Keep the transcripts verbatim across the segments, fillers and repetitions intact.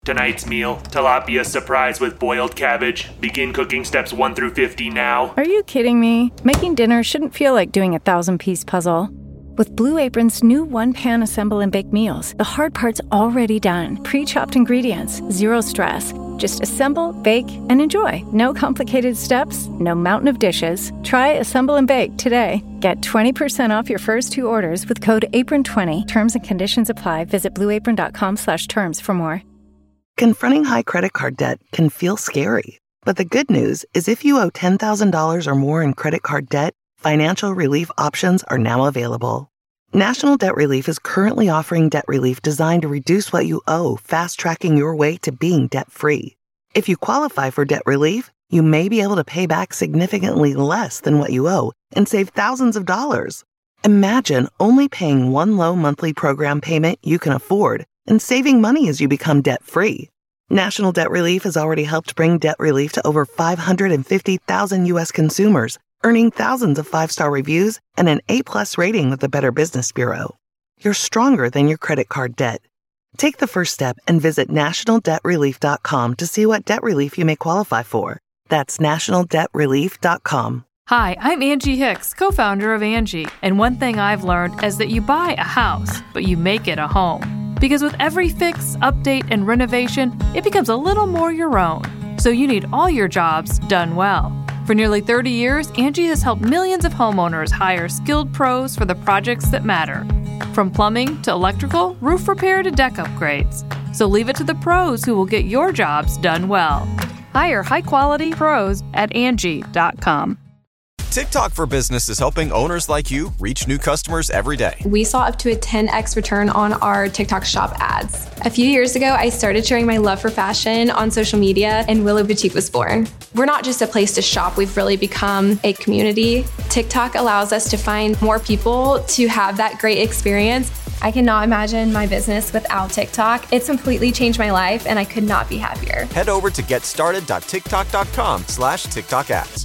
Tonight's meal, tilapia surprise with boiled cabbage. Begin cooking steps one through fifty now. Are you kidding me? Making dinner shouldn't feel like doing a thousand-piece puzzle. With Blue Apron's new one-pan assemble and bake meals, the hard part's already done. Pre-chopped ingredients, zero stress. Just assemble, bake, and enjoy. No complicated steps, no mountain of dishes. Try Assemble and Bake today. Get twenty percent off your first two orders with code apron twenty. Terms and conditions apply. Visit blueapron.com slash terms for more. Confronting high credit card debt can feel scary. But the good news is if you owe ten thousand dollars or more in credit card debt, financial relief options are now available. National Debt Relief is currently offering debt relief designed to reduce what you owe, fast-tracking your way to being debt-free. If you qualify for debt relief, you may be able to pay back significantly less than what you owe and save thousands of dollars. Imagine only paying one low monthly program payment you can afford and saving money as you become debt-free. National Debt Relief has already helped bring debt relief to over five hundred fifty thousand U S consumers, earning thousands of five-star reviews and an A-plus rating with the Better Business Bureau. You're stronger than your credit card debt. Take the first step and visit national debt relief dot com to see what debt relief you may qualify for. That's national debt relief dot com. Hi, I'm Angie Hicks, co-founder of Angie, and one thing I've learned is that you buy a house, but you make it a home. Because with every fix, update, and renovation, it becomes a little more your own. So you need all your jobs done well. For nearly thirty years, Angie has helped millions of homeowners hire skilled pros for the projects that matter. From plumbing to electrical, roof repair to deck upgrades. So leave it to the pros who will get your jobs done well. Hire high-quality pros at Angie dot com. TikTok for Business is helping owners like you reach new customers every day. We saw up to a ten x return on our TikTok shop ads. A few years ago, I started sharing my love for fashion on social media, and Willow Boutique was born. We're not just a place to shop, we've really become a community. TikTok allows us to find more people to have that great experience. I cannot imagine my business without TikTok. It's completely changed my life, and I could not be happier. Head over to getstarted dot tiktok dot com slash TikTok ads.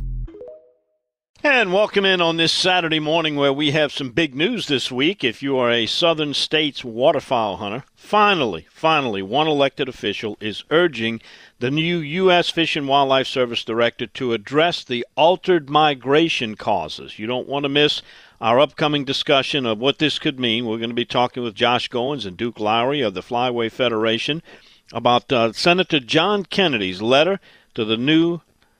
And welcome in on this Saturday morning where we have some big news this week. If you are a Southern States waterfowl hunter, finally, finally, one elected official is urging the new U S Fish and Wildlife Service Director to address the altered migration causes. You don't want to miss our upcoming discussion of what this could mean. We're going to be talking with Josh Goins and Duke Lowry of the Flyway Federation about uh, Senator John Kennedy's letter to the new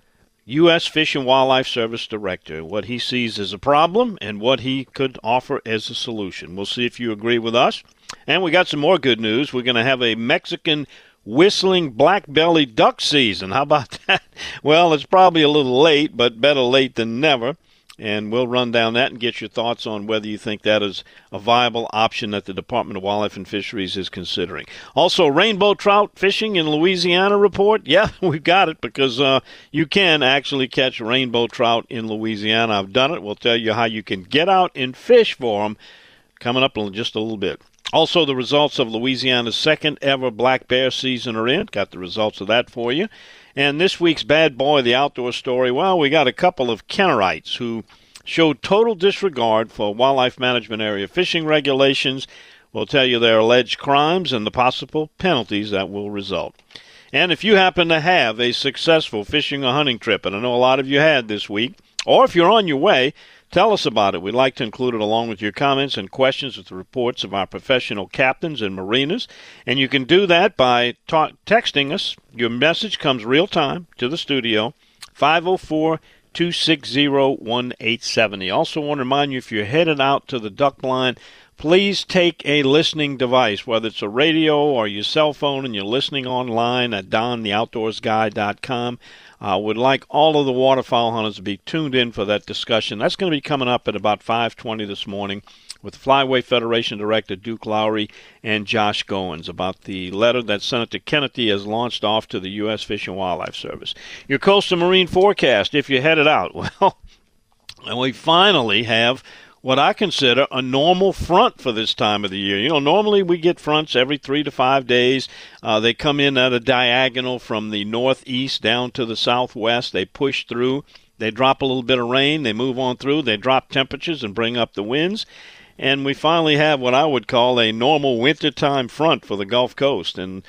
U S Fish and Wildlife Service Director, what he sees as a problem and what he could offer as a solution. We'll see if you agree with us. And we got some more good news. We're going to have a Mexican whistling black-bellied duck season. How about that? Well, it's probably a little late, but better late than never. And we'll run down that and get your thoughts on whether you think that is a viable option that the Department of Wildlife and Fisheries is considering. Also, rainbow trout fishing in Louisiana report. Yeah, we've got it because uh, you can actually catch rainbow trout in Louisiana. I've done it. We'll tell you how you can get out and fish for them coming up in just a little bit. Also, the results of Louisiana's second ever black bear season are in. Got the results of that for you. And this week's Bad Boy, the outdoor story, well, we got a couple of Kennerites who showed total disregard for wildlife management area fishing regulations. We'll tell you their alleged crimes and the possible penalties that will result. And if you happen to have a successful fishing or hunting trip, and I know a lot of you had this week, or if you're on your way, tell us about it. We'd like to include it along with your comments and questions with the reports of our professional captains and marinas. And you can do that by ta- texting us. Your message comes real time to the studio, five oh four, two six zero, one eight seven zero. Also want to remind you, if you're headed out to the duck blind, please take a listening device, whether it's a radio or your cell phone, and you're listening online at don the outdoors guy dot com. I uh, would like all of the waterfowl hunters to be tuned in for that discussion. That's going to be coming up at about five twenty this morning with Flyway Federation Director Duke Lowry and Josh Goins about the letter that Senator Kennedy has launched off to the U S Fish and Wildlife Service. Your coastal marine forecast, if you're headed out, well, and we finally have what I consider a normal front for this time of the year. You know, normally we get fronts every three to five days. Uh, they come in at a diagonal from the northeast down to the southwest. They push through. They drop a little bit of rain. They move on through. They drop temperatures and bring up the winds. And we finally have what I would call a normal wintertime front for the Gulf Coast. And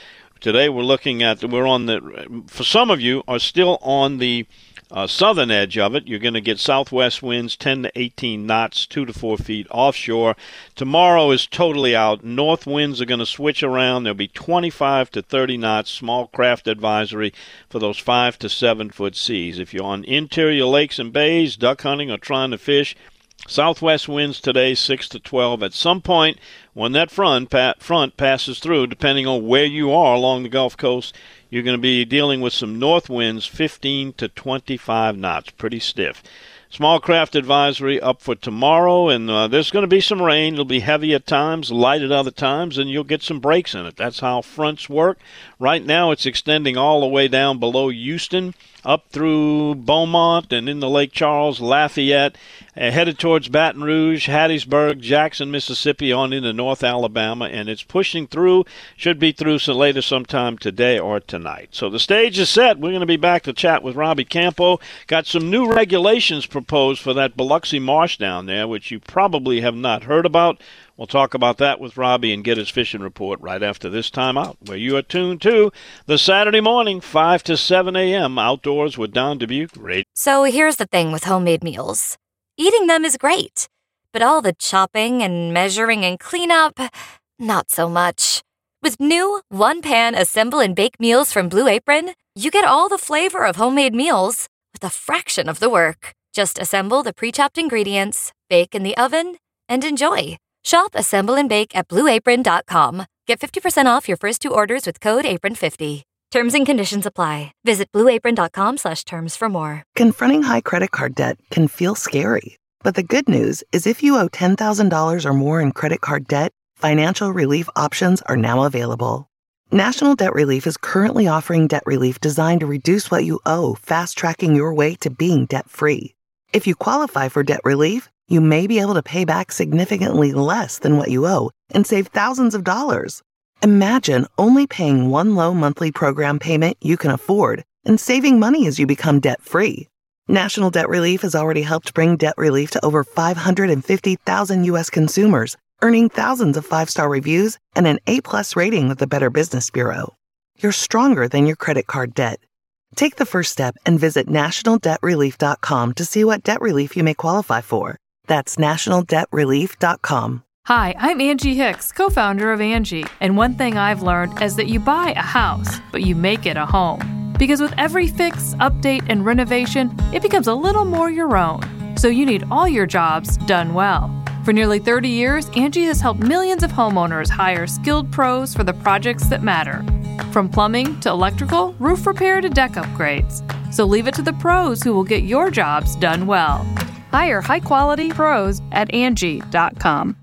Today we're looking at, we're on the, for some of you, are still on the uh, southern edge of it. You're going to get southwest winds ten to eighteen knots, two to four feet offshore. Tomorrow is totally out. North winds are going to switch around. There'll be twenty-five to thirty knots, small craft advisory for those five to seven foot seas. If you're on interior lakes and bays, duck hunting or trying to fish, southwest winds today, six to twelve. At some point, when that front, pa- front passes through, depending on where you are along the Gulf Coast, you're going to be dealing with some north winds, fifteen to twenty-five knots, pretty stiff. Small craft advisory up for tomorrow, and uh, there's going to be some rain. It'll be heavy at times, light at other times, and you'll get some breaks in it. That's how fronts work. Right now, it's extending all the way down below Houston, up through Beaumont and into Lake Charles, Lafayette, uh, headed towards Baton Rouge, Hattiesburg, Jackson, Mississippi, on into North Alabama, and it's pushing through, should be through so later sometime today or tonight. So the stage is set. We're going to be back to chat with Robbie Campo. Got some new regulations proposed for that Biloxi Marsh down there, which you probably have not heard about. We'll talk about that with Robbie and get his fishing report right after this time out, where you are tuned to the Saturday morning, five to seven a.m. Outdoors with Don Dubuque Radio. So here's the thing with homemade meals. Eating them is great, but all the chopping and measuring and cleanup, not so much. With new one-pan assemble and bake meals from Blue Apron, you get all the flavor of homemade meals with a fraction of the work. Just assemble the pre-chopped ingredients, bake in the oven, and enjoy. Shop, assemble, and bake at blue apron dot com. Get fifty percent off your first two orders with code apron fifty. Terms and conditions apply. Visit blue apron dot com slash terms for more. Confronting high credit card debt can feel scary. But the good news is if you owe ten thousand dollars or more in credit card debt, financial relief options are now available. National Debt Relief is currently offering debt relief designed to reduce what you owe, fast-tracking your way to being debt-free. If you qualify for debt relief, you may be able to pay back significantly less than what you owe and save thousands of dollars. Imagine only paying one low monthly program payment you can afford and saving money as you become debt-free. National Debt Relief has already helped bring debt relief to over five hundred fifty thousand U S consumers, earning thousands of five-star reviews and an A-plus rating with the Better Business Bureau. You're stronger than your credit card debt. Take the first step and visit national debt relief dot com to see what debt relief you may qualify for. That's national debt relief dot com. Hi, I'm Angie Hicks, co-founder of Angie, and one thing I've learned is that you buy a house, but you make it a home. Because with every fix, update, and renovation, it becomes a little more your own. So you need all your jobs done well. For nearly thirty years, Angie has helped millions of homeowners hire skilled pros for the projects that matter. From plumbing to electrical, roof repair to deck upgrades. So leave it to the pros who will get your jobs done well. Hire high-quality pros at Angie dot com.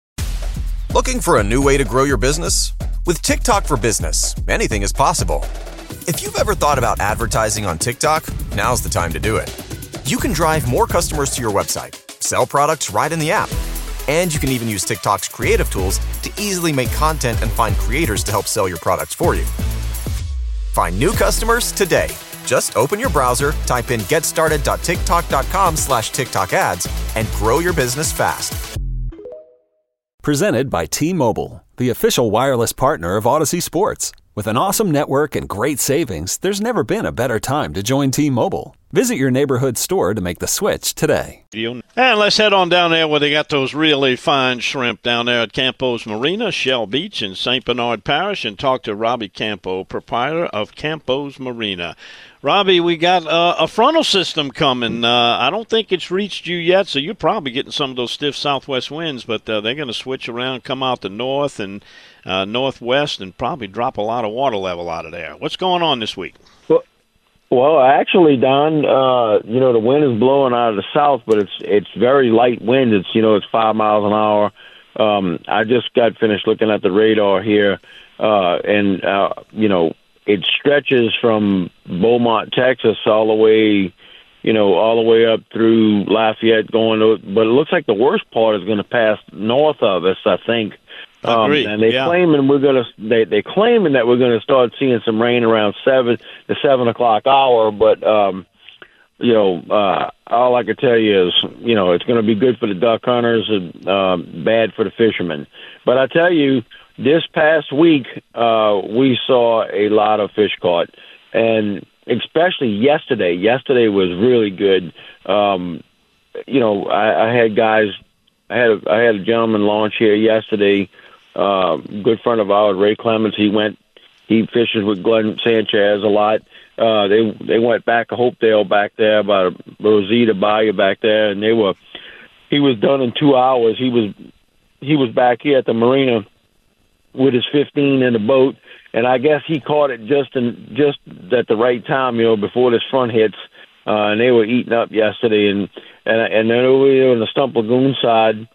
Looking for a new way to grow your business? With TikTok for Business, anything is possible. If you've ever thought about advertising on TikTok, now's the time to do it. You can drive more customers to your website, sell products right in the app, and you can even use TikTok's creative tools to easily make content and find creators to help sell your products for you. Find new customers today. Just open your browser, type in getstarted dot tiktok dot com slash TikTok ads, and grow your business fast. Presented by T-Mobile, the official wireless partner of Odyssey Sports. With an awesome network and great savings, there's never been a better time to join T-Mobile. Visit your neighborhood store to make the switch today. And let's head on down there where they got those really fine shrimp down there at Campos Marina, Shell Beach in Saint Bernard Parish, and talk to Robbie Campo, proprietor of Campos Marina. Robbie, we got uh, a frontal system coming. Uh, I don't think it's reached you yet, so you're probably getting some of those stiff southwest winds, but uh, they're going to switch around, come out the north and uh, northwest, and probably drop a lot of water level out of there. What's going on this week? Well, well actually, Don, uh, you know, the wind is blowing out of the south, but it's it's very light wind. It's, you know, it's five miles an hour. Um, I just got finished looking at the radar here, uh, and, uh, you know, it stretches from Beaumont, Texas, all the way, you know, all the way up through Lafayette, going to. But it looks like the worst part is going to pass north of us, I think. Um, and they yeah. claiming we're going to. They they claiming that we're going to start seeing some rain around seven the seven o'clock hour. But um, you know, uh, all I can tell you is, you know, it's going to be good for the duck hunters and uh, bad for the fishermen. But I tell you, this past week, uh, we saw a lot of fish caught, and especially yesterday. Yesterday was really good. Um, you know, I, I had guys. I had a, I had a gentleman launch here yesterday. Uh, good friend of ours, Ray Clemens. He went. He fishes with Glenn Sanchez a lot. Uh, they they went back to Hopedale back there, by Rosita Bayou back there, and they were. He was done in two hours. He was he was back here at the marina with his fifteen in the boat, and I guess he caught it just in just at the right time, you know, before this front hits. Uh, and they were eating up yesterday, and and and then over here on the Stump Lagoon side,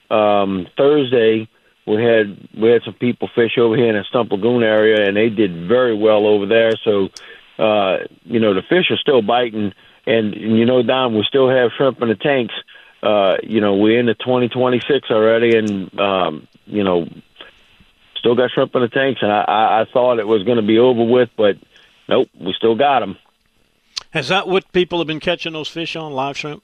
um, Thursday we had we had some people fish over here in the Stump Lagoon area, and they did very well over there. So, uh, you know, the fish are still biting, and, and you know, Don, we still have shrimp in the tanks. Uh, you know, we're into twenty twenty-six already, and um, you know, still got shrimp in the tanks. And I, I, I thought it was going to be over with, but nope, we still got them. Has that what people have been catching those fish on, live shrimp?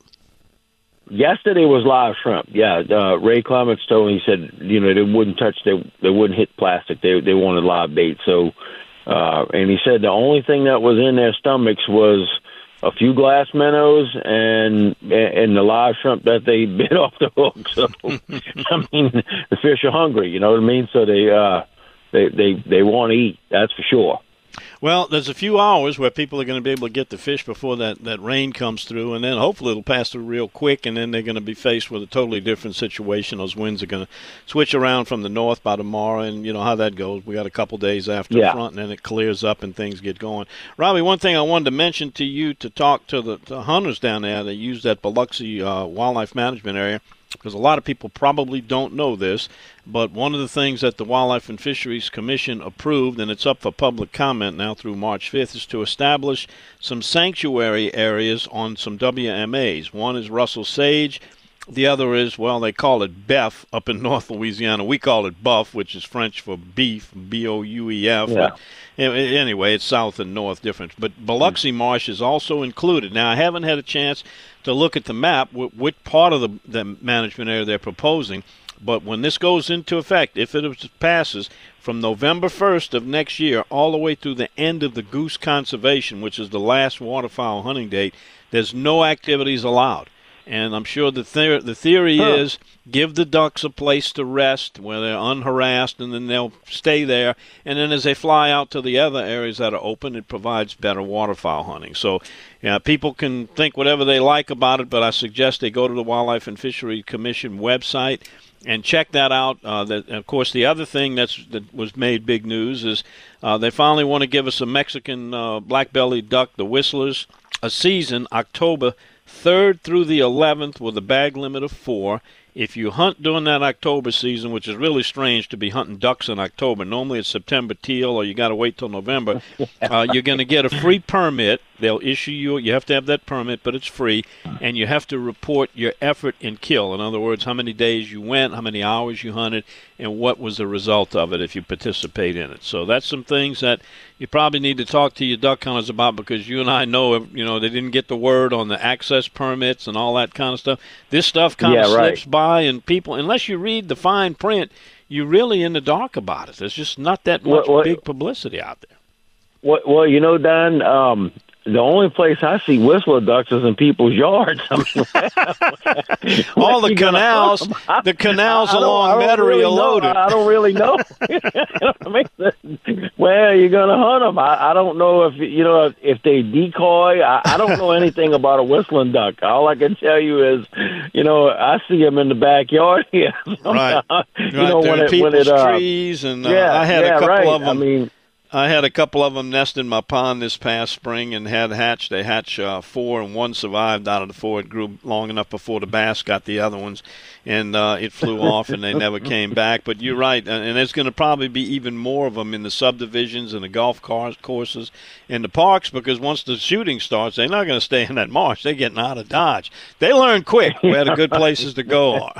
Yesterday was live shrimp. Yeah, uh, Ray Clements told me, he said, you know, they wouldn't touch, they they wouldn't hit plastic. They they wanted live bait. So, uh, and he said the only thing that was in their stomachs was a few glass minnows and and the live shrimp that they bit off the hook. So, I mean, the fish are hungry. You know what I mean? So they uh, they they they want to eat. That's for sure. Well, there's a few hours where people are going to be able to get the fish before that, that rain comes through, and then hopefully it'll pass through real quick, and then they're going to be faced with a totally different situation. Those winds are going to switch around from the north by tomorrow, and you know how that goes. We got a couple days after yeah. the front, and then it clears up and things get going. Robbie, one thing I wanted to mention to you to talk to the, the hunters down there that use that Biloxi uh, wildlife management area, because a lot of people probably don't know this, but one of the things that the Wildlife and Fisheries Commission approved, and it's up for public comment now through March fifth, is to establish some sanctuary areas on some W M As. One is Russell Sage. The other is, well, they call it B E F up in North Louisiana. We call it Buff, which is French for beef, B O U E F. Yeah. But anyway, it's south and north difference. But Biloxi Marsh is also included. Now, I haven't had a chance to look at the map, which part of the, the management area they're proposing. But when this goes into effect, if it passes, from November first of next year all the way through the end of the goose conservation, which is the last waterfowl hunting date, there's no activities allowed. And I'm sure the, the- the theory Huh. is give the ducks a place to rest where they're unharassed, and then they'll stay there. And then as they fly out to the other areas that are open, it provides better waterfowl hunting. So yeah, people can think whatever they like about it, but I suggest they go to the Wildlife and Fisheries Commission website and check that out. Uh, that, of course, the other thing that's, that was made big news is uh, they finally want to give us a Mexican uh, black-bellied duck, the Whistlers, a season, October third through the eleventh, with a bag limit of four. If you hunt during that October season, which is really strange to be hunting ducks in October, normally it's September teal, or you got to wait till November, uh, you're going to get a free permit. They'll issue you, you have to have that permit, but it's free, and you have to report your effort in kill. In other words, how many days you went, how many hours you hunted, and what was the result of it if you participate in it. So that's some things that you probably need to talk to your duck hunters about, because you and I know, you know, they didn't get the word on the access permits and all that kind of stuff. This stuff kind of Yeah, right. slips by, and people, unless you read the fine print, you're really in the dark about it. There's just not that much What- what- big publicity out there. Well, well, you know, Don, um, the only place I see whistler ducks is in people's yards. I mean, All the you gonna canals, hunt 'em? I- the canals I don't- along I don't Metairie really are know. loaded. I don't really know. I mean, where you're going to hunt them? I, I don't know if you know if, if they decoy. I, I don't know anything about a whistling duck. All I can tell you is, you know, I see them in the backyard here. Right. you Right, know, they're when in it, when people's it, uh, trees, and uh, yeah, I had yeah, a couple right. of them. I mean, I had a couple of them nest in my pond this past spring and had hatched. They hatched uh, four, and one survived out of the four. It grew long enough before the bass got the other ones, and uh, it flew off, and they never came back. But you're right, and, and there's going to probably be even more of them in the subdivisions and the golf cars, courses and the parks, because once the shooting starts, they're not going to stay in that marsh. They're getting out of Dodge. They learn quick where the good places to go are.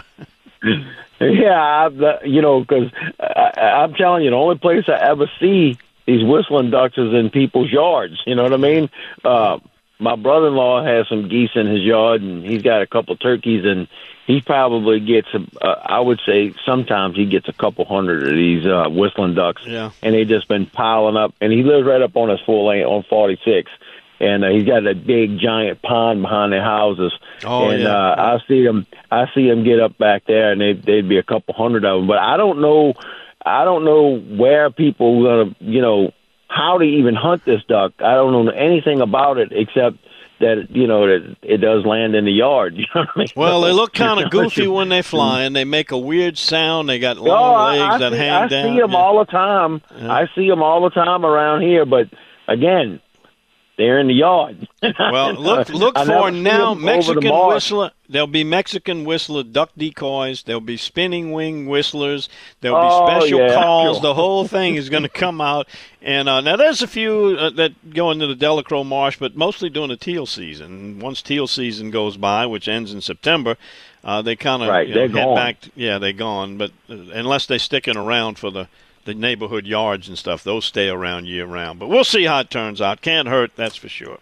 Yeah, I, the, you know, because I'm telling you, the only place I ever see these whistling ducks is in people's yards. You know what I mean? Uh, my brother-in-law has some geese in his yard, and he's got a couple turkeys, and he probably gets, uh, I would say sometimes he gets a couple hundred of these uh, whistling ducks, yeah. and they've just been piling up. And he lives right up on his full lane on forty-six, and uh, he's got a big giant pond behind their houses. Oh, and yeah. uh, I see them, I see them get up back there, and they, they'd be a couple hundred of them. But I don't know, I don't know where people are gonna, you know, how to even hunt this duck. I don't know anything about it except that, you know, that it does land in the yard. You know what I mean? Well, they look kind of goofy when they fly, and they make a weird sound. They got long oh, legs I, I that see, hang I down. I see them yeah. all the time. Yeah. I see them all the time around here, but again, they're in the yard. Well, look look I for never see now them over the Mexican marsh. whistler. There'll be Mexican whistler duck decoys. There'll be spinning wing whistlers. There'll Oh, be special yeah, calls. sure. The whole thing is going to come out. And uh, now there's a few uh, that go into the Delacroix Marsh, but mostly during the teal season. Once teal season goes by, which ends in September, uh, they kind of Right, you know, they're head gone. back. To, yeah, they're gone. But uh, unless they're sticking around for the the neighborhood yards and stuff, those stay around year round. But we'll see how it turns out. Can't hurt, that's for sure.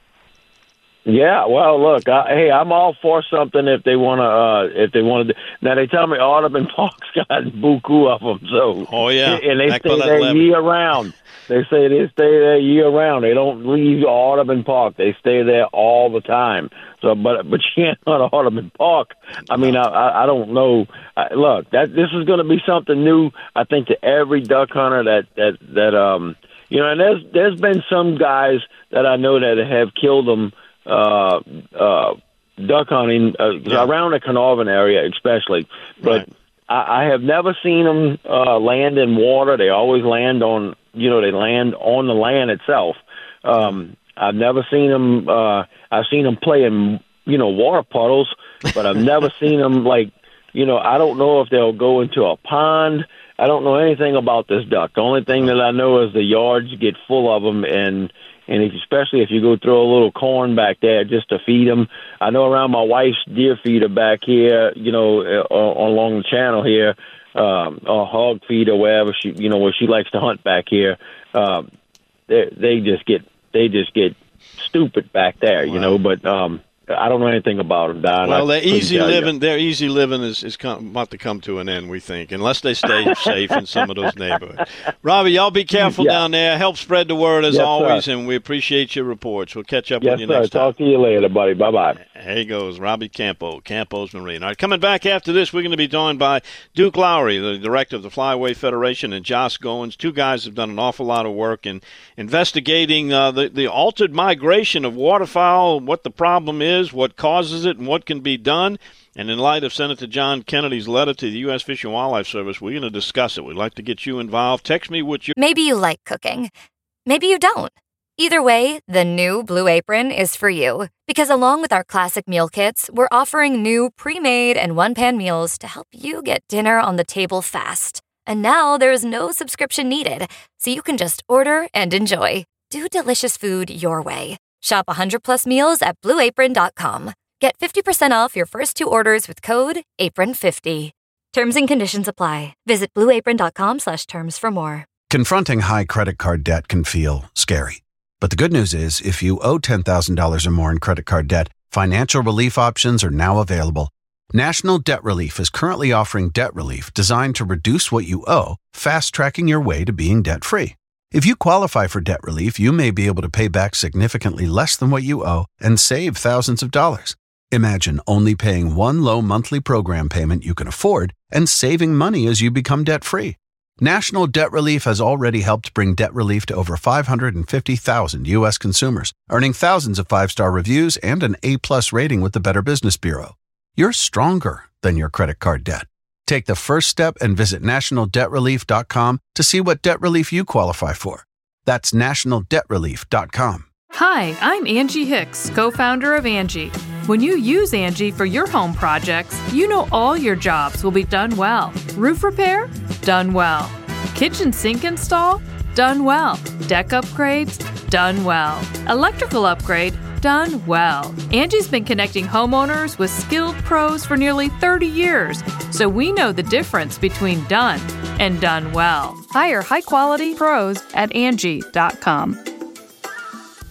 Yeah, well, look, I, hey, I'm all for something if they want to. Uh, if they want to. Now they tell me Audubon Park's got buku of them, so Oh, yeah. and they Back by stay that there levee. year round. They say they stay there year round. They don't leave Audubon Park. They stay there all the time. So, but but you can't hunt Audubon Park. I mean, I I, I don't know. I, look, that this is going to be something new. I think to every duck hunter that that that um you know, and there's there's been some guys that I know that have killed them. Uh, uh, duck hunting uh, Yeah. around the Carnarvon area, especially. But Right. I, I have never seen them uh, land in water. They always land on, you know, they land on the land itself. Um, I've never seen them. Uh, I've seen them play in, you know, water puddles, but I've never seen them like, you know, I don't know if they'll go into a pond. I don't know anything about this duck. The only thing that I know is the yards get full of them, and and if, especially if you go throw a little corn back there just to feed them. I know around my wife's deer feeder back here, you know, uh, along the channel here, um, or hog feed or wherever she, you know, where she likes to hunt back here. Um, they they just get they just get stupid back there, you know. But um, I don't know anything about them, Don. Well, I their couldn't easy tell you. living, their easy living is is come, about to come to an end, we think, unless they stay safe in some of those neighborhoods. Robbie, y'all be careful Yeah. down there. Help spread the word as Yes, always, sir. and we appreciate your reports. We'll catch up Yes, with you sir. next time. Talk to you later, buddy. Bye bye. Here he goes, Robbie Campo, Campos Marine. All right, coming back after this, we're going to be joined by Duke Lowry, the director of the Flyway Federation, and Josh Goins. Two guys have done an awful lot of work in investigating uh, the, the altered migration of waterfowl, what the problem is, what causes it, and what can be done. And in light of Senator John Kennedy's letter to the U S Fish and Wildlife Service, we're going to discuss it. We'd like to get you involved. Text me what you... Maybe you like cooking. Maybe you don't. Either way, the new Blue Apron is for you. Because along with our classic meal kits, we're offering new pre-made and one-pan meals to help you get dinner on the table fast. And now there's no subscription needed, so you can just order and enjoy. Do delicious food your way. Shop one hundred plus meals at blue apron dot com. Get fifty percent off your first two orders with code apron fifty. Terms and conditions apply. Visit blue apron dot com slash terms for more. Confronting high credit card debt can feel scary. But the good news is, if you owe ten thousand dollars or more in credit card debt, financial relief options are now available. National Debt Relief is currently offering debt relief designed to reduce what you owe, fast-tracking your way to being debt-free. If you qualify for debt relief, you may be able to pay back significantly less than what you owe and save thousands of dollars. Imagine only paying one low monthly program payment you can afford and saving money as you become debt-free. National Debt Relief has already helped bring debt relief to over five hundred fifty thousand U S consumers, earning thousands of five-star reviews and an A-plus rating with the Better Business Bureau. You're stronger than your credit card debt. Take the first step and visit national debt relief dot com to see what debt relief you qualify for. That's national debt relief dot com. Hi, I'm Angie Hicks, co-founder of Angie. When you use Angie for your home projects, you know all your jobs will be done well. Roof repair? Done well. Kitchen sink install? Done well. Deck upgrades? Done well. Electrical upgrade? Done well. Angie's been connecting homeowners with skilled pros for nearly thirty years, so we know the difference between done and done well. Hire high-quality pros at Angie dot com.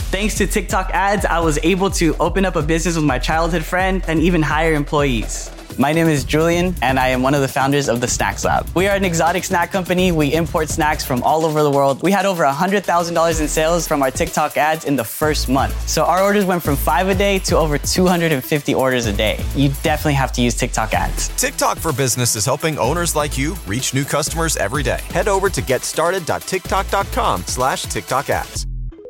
Thanks to TikTok ads, I was able to open up a business with my childhood friend and even hire employees. My name is Julian, and I am one of the founders of the Snacks Lab. We are an exotic snack company. We import snacks from all over the world. We had over one hundred thousand dollars in sales from our TikTok ads in the first month. So our orders went from five a day to over two hundred fifty orders a day. You definitely have to use TikTok ads. TikTok for Business is helping owners like you reach new customers every day. Head over to getstarted.tiktok.com slash TikTok ads.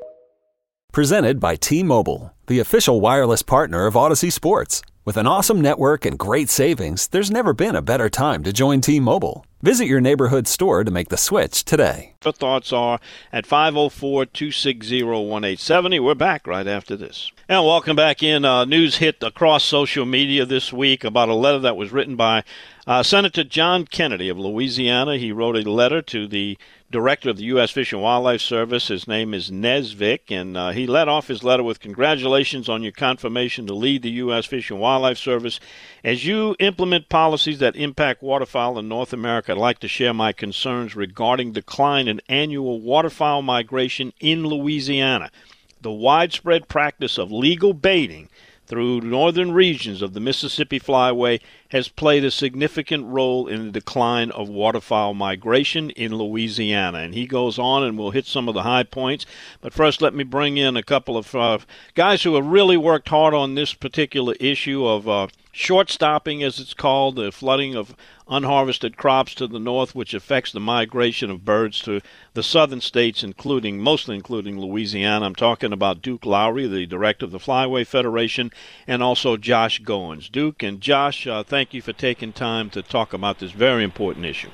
Presented by T-Mobile, the official wireless partner of Odyssey Sports. With an awesome network and great savings, there's never been a better time to join T-Mobile. Visit your neighborhood store to make the switch today. Your thoughts are at five oh four, two six zero, one eight seven zero. We're back right after this. And welcome back in. Uh, news hit across social media this week about a letter that was written by uh, Senator John Kennedy of Louisiana. He wrote a letter to the director of the U S Fish and Wildlife Service. His name is Nez Vick, and uh, he led off his letter with congratulations on your confirmation to lead the U S Fish and Wildlife Service. As you implement policies that impact waterfowl in North America, I'd like to share my concerns regarding decline in annual waterfowl migration in Louisiana. The widespread practice of legal baiting through northern regions of the Mississippi Flyway has played a significant role in the decline of waterfowl migration in Louisiana. And he goes on, and we'll hit some of the high points. But first, let me bring in a couple of uh, guys who have really worked hard on this particular issue of uh, short stopping, as it's called, the flooding of unharvested crops to the north, which affects the migration of birds to the southern states, including, mostly including Louisiana. I'm talking about Duke Lowry, the director of the Flyway Federation, and also Josh Goins. Duke and Josh, uh, thank you for taking time to talk about this very important issue.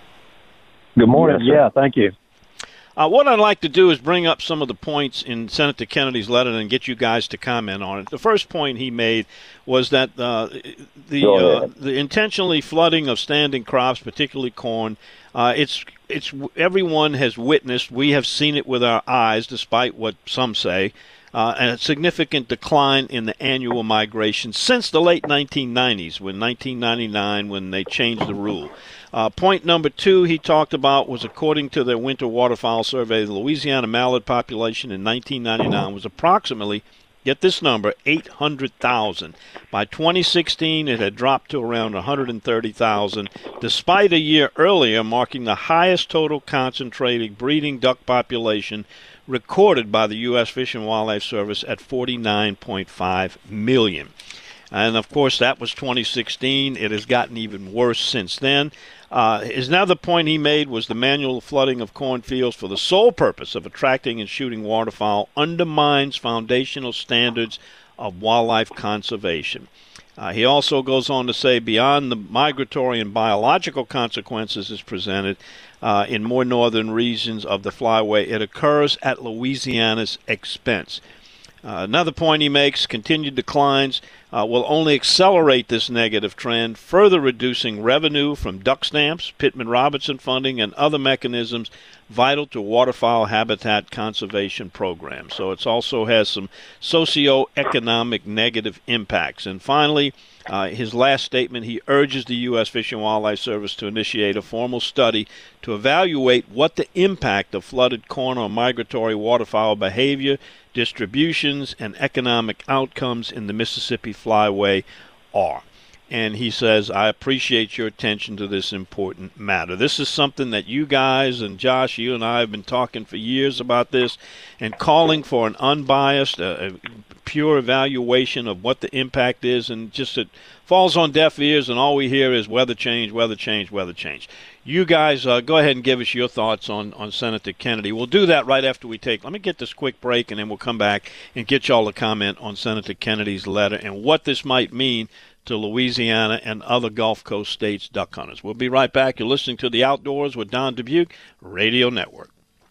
Good morning. Yes, yeah, thank you. Uh, what I'd like to do is bring up some of the points in Senator Kennedy's letter and get you guys to comment on it. The first point he made was that uh, the uh, the intentionally flooding of standing crops, particularly corn, uh, it's it's everyone has witnessed. We have seen it with our eyes, despite what some say, uh, and a significant decline in the annual migration since the late nineteen nineties, when nineteen ninety-nine, when they changed the rule. Uh, point number two he talked about was, according to their winter waterfowl survey, the Louisiana mallard population in nineteen ninety-nine was approximately, get this number, eight hundred thousand. By twenty sixteen, it had dropped to around one hundred thirty thousand, despite a year earlier marking the highest total concentrated breeding duck population recorded by the U S Fish and Wildlife Service at forty-nine point five million. And, of course, that was twenty sixteen. It has gotten even worse since then. Uh, his another point he made was the manual flooding of cornfields for the sole purpose of attracting and shooting waterfowl undermines foundational standards of wildlife conservation. Uh, he also goes on to say, beyond the migratory and biological consequences is presented uh, in more northern regions of the Flyway, it occurs at Louisiana's expense. Uh, another point he makes, continued declines uh, will only accelerate this negative trend, further reducing revenue from duck stamps, Pittman-Robertson funding, and other mechanisms vital to waterfowl habitat conservation programs. So it also has some socio-economic negative impacts. And finally, uh, his last statement, he urges the U S Fish and Wildlife Service to initiate a formal study to evaluate what the impact of flooded corn on migratory waterfowl behavior, distributions, and economic outcomes in the Mississippi Flyway are. And he says, I appreciate your attention to this important matter. This is something that you guys, and Josh, you and I have been talking for years about this and calling for an unbiased, uh, pure evaluation of what the impact is, and just it falls on deaf ears, and all we hear is weather change, weather change, weather change. You guys, uh, go ahead and give us your thoughts on, on Senator Kennedy. We'll do that right after we take, let me get this quick break, and then we'll come back and get y'all to comment on Senator Kennedy's letter and what this might mean to Louisiana and other Gulf Coast states' duck hunters. We'll be right back. You're listening to The Outdoors with Don Dubuque, Radio Network.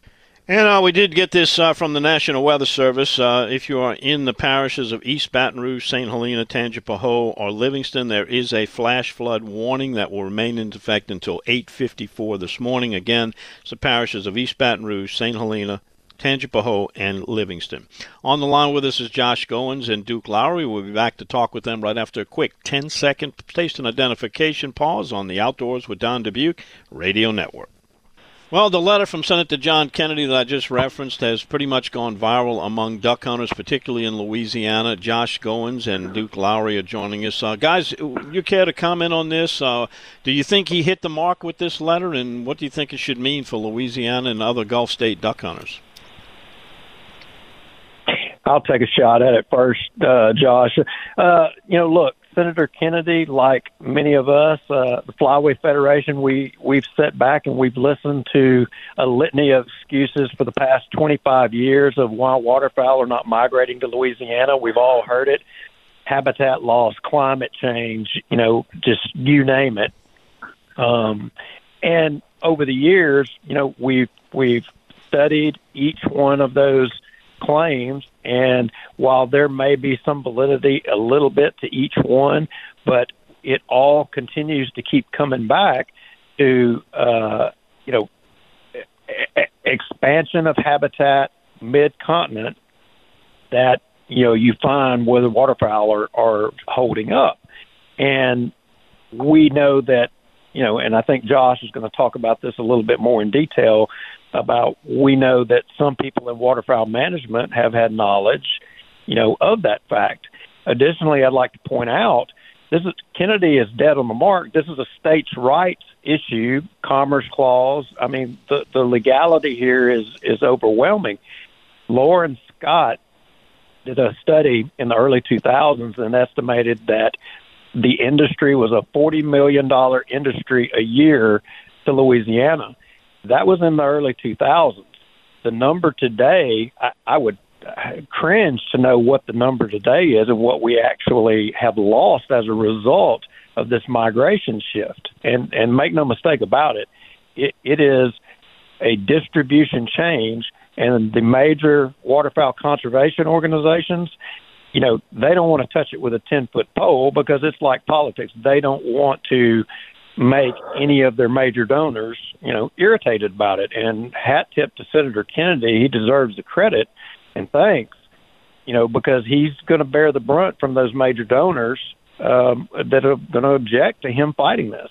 And uh, we did get this uh, from the National Weather Service. Uh, if you are in the parishes of East Baton Rouge, Saint Helena, Tangipahoa, or Livingston, there is a flash flood warning that will remain in effect until eight fifty-four this morning. Again, it's the parishes of East Baton Rouge, Saint Helena, Tangipahoa, and Livingston. On the line with us is Josh Goins and Duke Lowry. We'll be back to talk with them right after a quick ten-second station identification pause on The Outdoors with Don Dubuque, Radio Network. Well, the letter from Senator John Kennedy that I just referenced has pretty much gone viral among duck hunters, particularly in Louisiana. Josh Goins and Duke Lowry are joining us. Uh, guys, you care to comment on this? Uh, do you think he hit the mark with this letter, and what do you think it should mean for Louisiana and other Gulf State duck hunters? I'll take a shot at it first, uh, Josh. Uh, you know, look, Senator Kennedy, like many of us, uh, the Flyway Federation, we, we've sat back and we've listened to a litany of excuses for the past twenty-five years of why waterfowl are not migrating to Louisiana. We've all heard it. Habitat loss, climate change, you know, just you name it. Um, and over the years, you know, we've, we've studied each one of those claims, and while there may be some validity a little bit to each one, but it all continues to keep coming back to uh, you know e- expansion of habitat mid-continent that you know you find where the waterfowl are, are holding up. And we know that, you know, and I think Josh is going to talk about this a little bit more in detail about, we know that some people in waterfowl management have had knowledge, you know, of that fact. Additionally, I'd like to point out, this is Kennedy is dead on the mark. This is a states' rights issue, Commerce Clause. I mean, the, the legality here is, is overwhelming. Lauren Scott did a study in the early two thousands and estimated that the industry was a forty million dollars industry a year to Louisiana. That was in the early two thousands. The number today, I, I would cringe to know what the number today is and what we actually have lost as a result of this migration shift. And and make no mistake about it, it, it is a distribution change, and the major waterfowl conservation organizations, you know, they don't want to touch it with a ten-foot pole because it's like politics. They don't want to make any of their major donors, you know, irritated about it. And hat tip to Senator Kennedy, he deserves the credit and thanks, you know, because he's going to bear the brunt from those major donors um, that are going to object to him fighting this.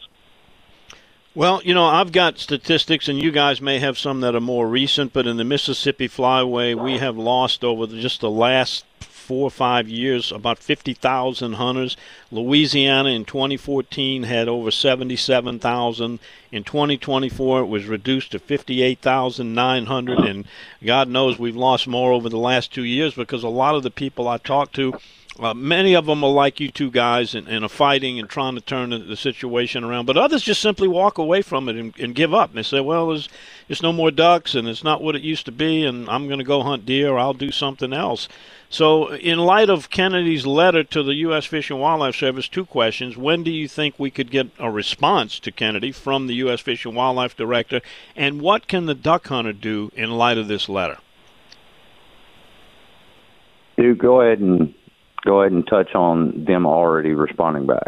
Well, you know, I've got statistics, and you guys may have some that are more recent, but in the Mississippi Flyway, we have lost over the, just the last four or five years about fifty thousand hunters. Louisiana in twenty fourteen had over seventy-seven thousand. In twenty twenty-four, it was reduced to fifty-eight thousand nine hundred, and God knows we've lost more over the last two years because a lot of the people I talked to, Uh, many of them are like you two guys and, and are fighting and trying to turn the, the situation around. But others just simply walk away from it and, and give up. And they say, well, there's, there's no more ducks and it's not what it used to be, and I'm going to go hunt deer or I'll do something else. So in light of Kennedy's letter to the U S Fish and Wildlife Service, two questions. When do you think we could get a response to Kennedy from the U S Fish and Wildlife Director? And what can the duck hunter do in light of this letter? Dude, go ahead and go ahead and touch on them already responding back.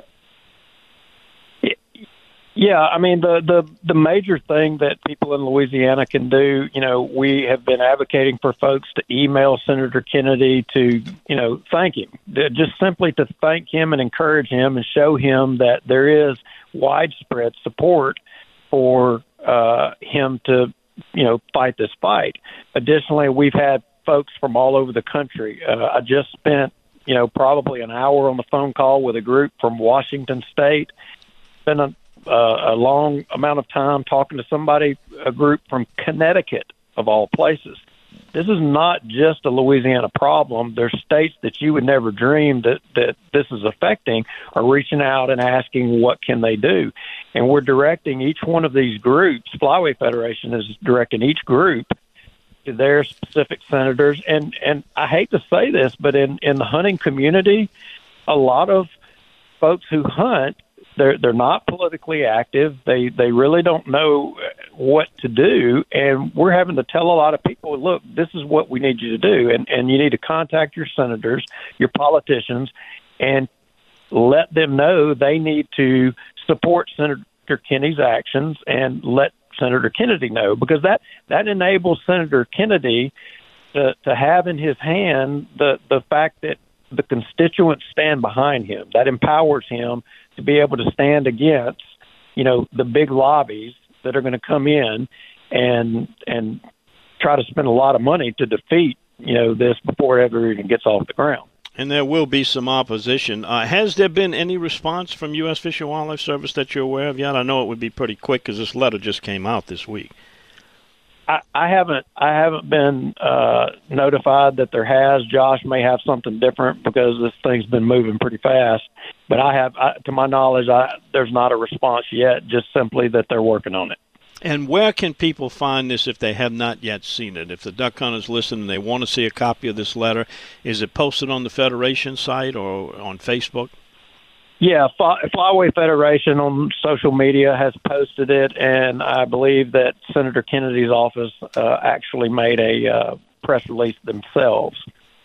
Yeah, I mean, the, the, the major thing that people in Louisiana can do, you know, we have been advocating for folks to email Senator Kennedy to, you know, thank him, just simply to thank him and encourage him and show him that there is widespread support for uh, him to, you know, fight this fight. Additionally, we've had folks from all over the country. Uh, I just spent you know, probably an hour on the phone call with a group from Washington State. Spent a, uh, a long amount of time talking to somebody, a group from Connecticut, of all places. This is not just a Louisiana problem. There's states that you would never dream that, that this is affecting are reaching out and asking what can they do. And we're directing each one of these groups, Flyway Federation is directing each group to their specific senators. And, and I hate to say this, but in, in the hunting community, a lot of folks who hunt, they're, they're not politically active. They, they really don't know what to do. And we're having to tell a lot of people, look, this is what we need you to do. And, and you need to contact your senators, your politicians, and let them know they need to support Senator Kennedy's actions and let Senator Kennedy know, because that, that enables Senator Kennedy to, to have in his hand the, the fact that the constituents stand behind him. That empowers him to be able to stand against, you know, the big lobbies that are going to come in and and try to spend a lot of money to defeat, you know, this before it ever even gets off the ground. And there will be some opposition. Uh, has there been any response from U S Fish and Wildlife Service that you're aware of yet? I know it would be pretty quick because this letter just came out this week. I, I haven't I haven't been uh, notified that there has. Josh may have something different because this thing's been moving pretty fast. But I have, I, to my knowledge, I, there's not a response yet, just simply that they're working on it. And where can people find this if they have not yet seen it? If the duck hunters listen and they want to see a copy of this letter, is it posted on the Federation site or on Facebook? Yeah, Flyway Federation on social media has posted it, and I believe that Senator Kennedy's office uh, actually made a uh, press release themselves.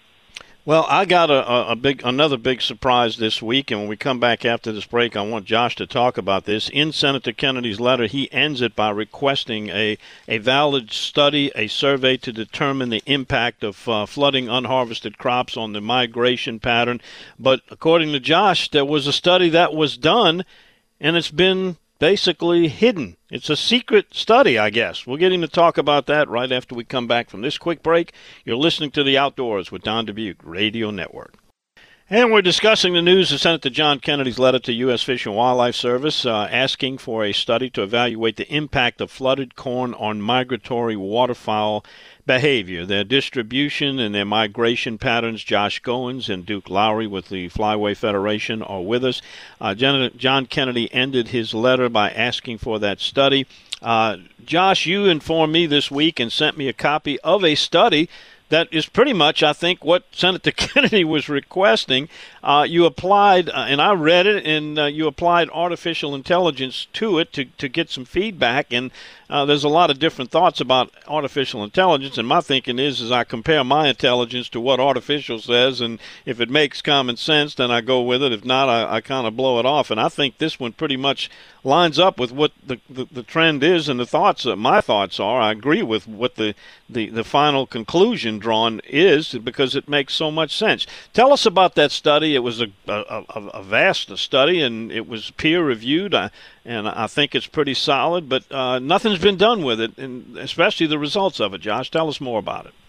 Well, I got a, a big, another big surprise this week, and when we come back after this break, I want Josh to talk about this. In Senator Kennedy's letter, he ends it by requesting a, a valid study, a survey to determine the impact of uh, flooding unharvested crops on the migration pattern. But according to Josh, there was a study that was done, and it's been basically hidden. It's a secret study, I guess. We'll get him to talk about that right after we come back from this quick break. You're listening to The Outdoors with Don Dubuque Radio Network. And we're discussing the news of Senator John Kennedy's letter to U S Fish and Wildlife Service uh, asking for a study to evaluate the impact of flooded corn on migratory waterfowl behavior, their distribution and their migration patterns. Josh Goins and Duke Lowry with the Flyway Federation are with us. Uh, John Kennedy ended his letter by asking for that study. Uh, Josh, you informed me this week and sent me a copy of a study that is pretty much, I think, what Senator Kennedy was requesting. Uh, you applied, uh, and I read it, and uh, you applied artificial intelligence to it to, to get some feedback. And uh, there's a lot of different thoughts about artificial intelligence. And my thinking is, is I compare my intelligence to what artificial says, and if it makes common sense, then I go with it. If not, I, I kind of blow it off. And I think this one pretty much lines up with what the, the, the trend is and the thoughts, uh, my thoughts are. I agree with what the, the, the final conclusion drawn is because it makes so much sense. Tell us about that study. It was a, a, a vast study, and it was peer-reviewed, uh, and I think it's pretty solid, but uh, nothing's been done with it, and especially the results of it. Josh, tell us more about it.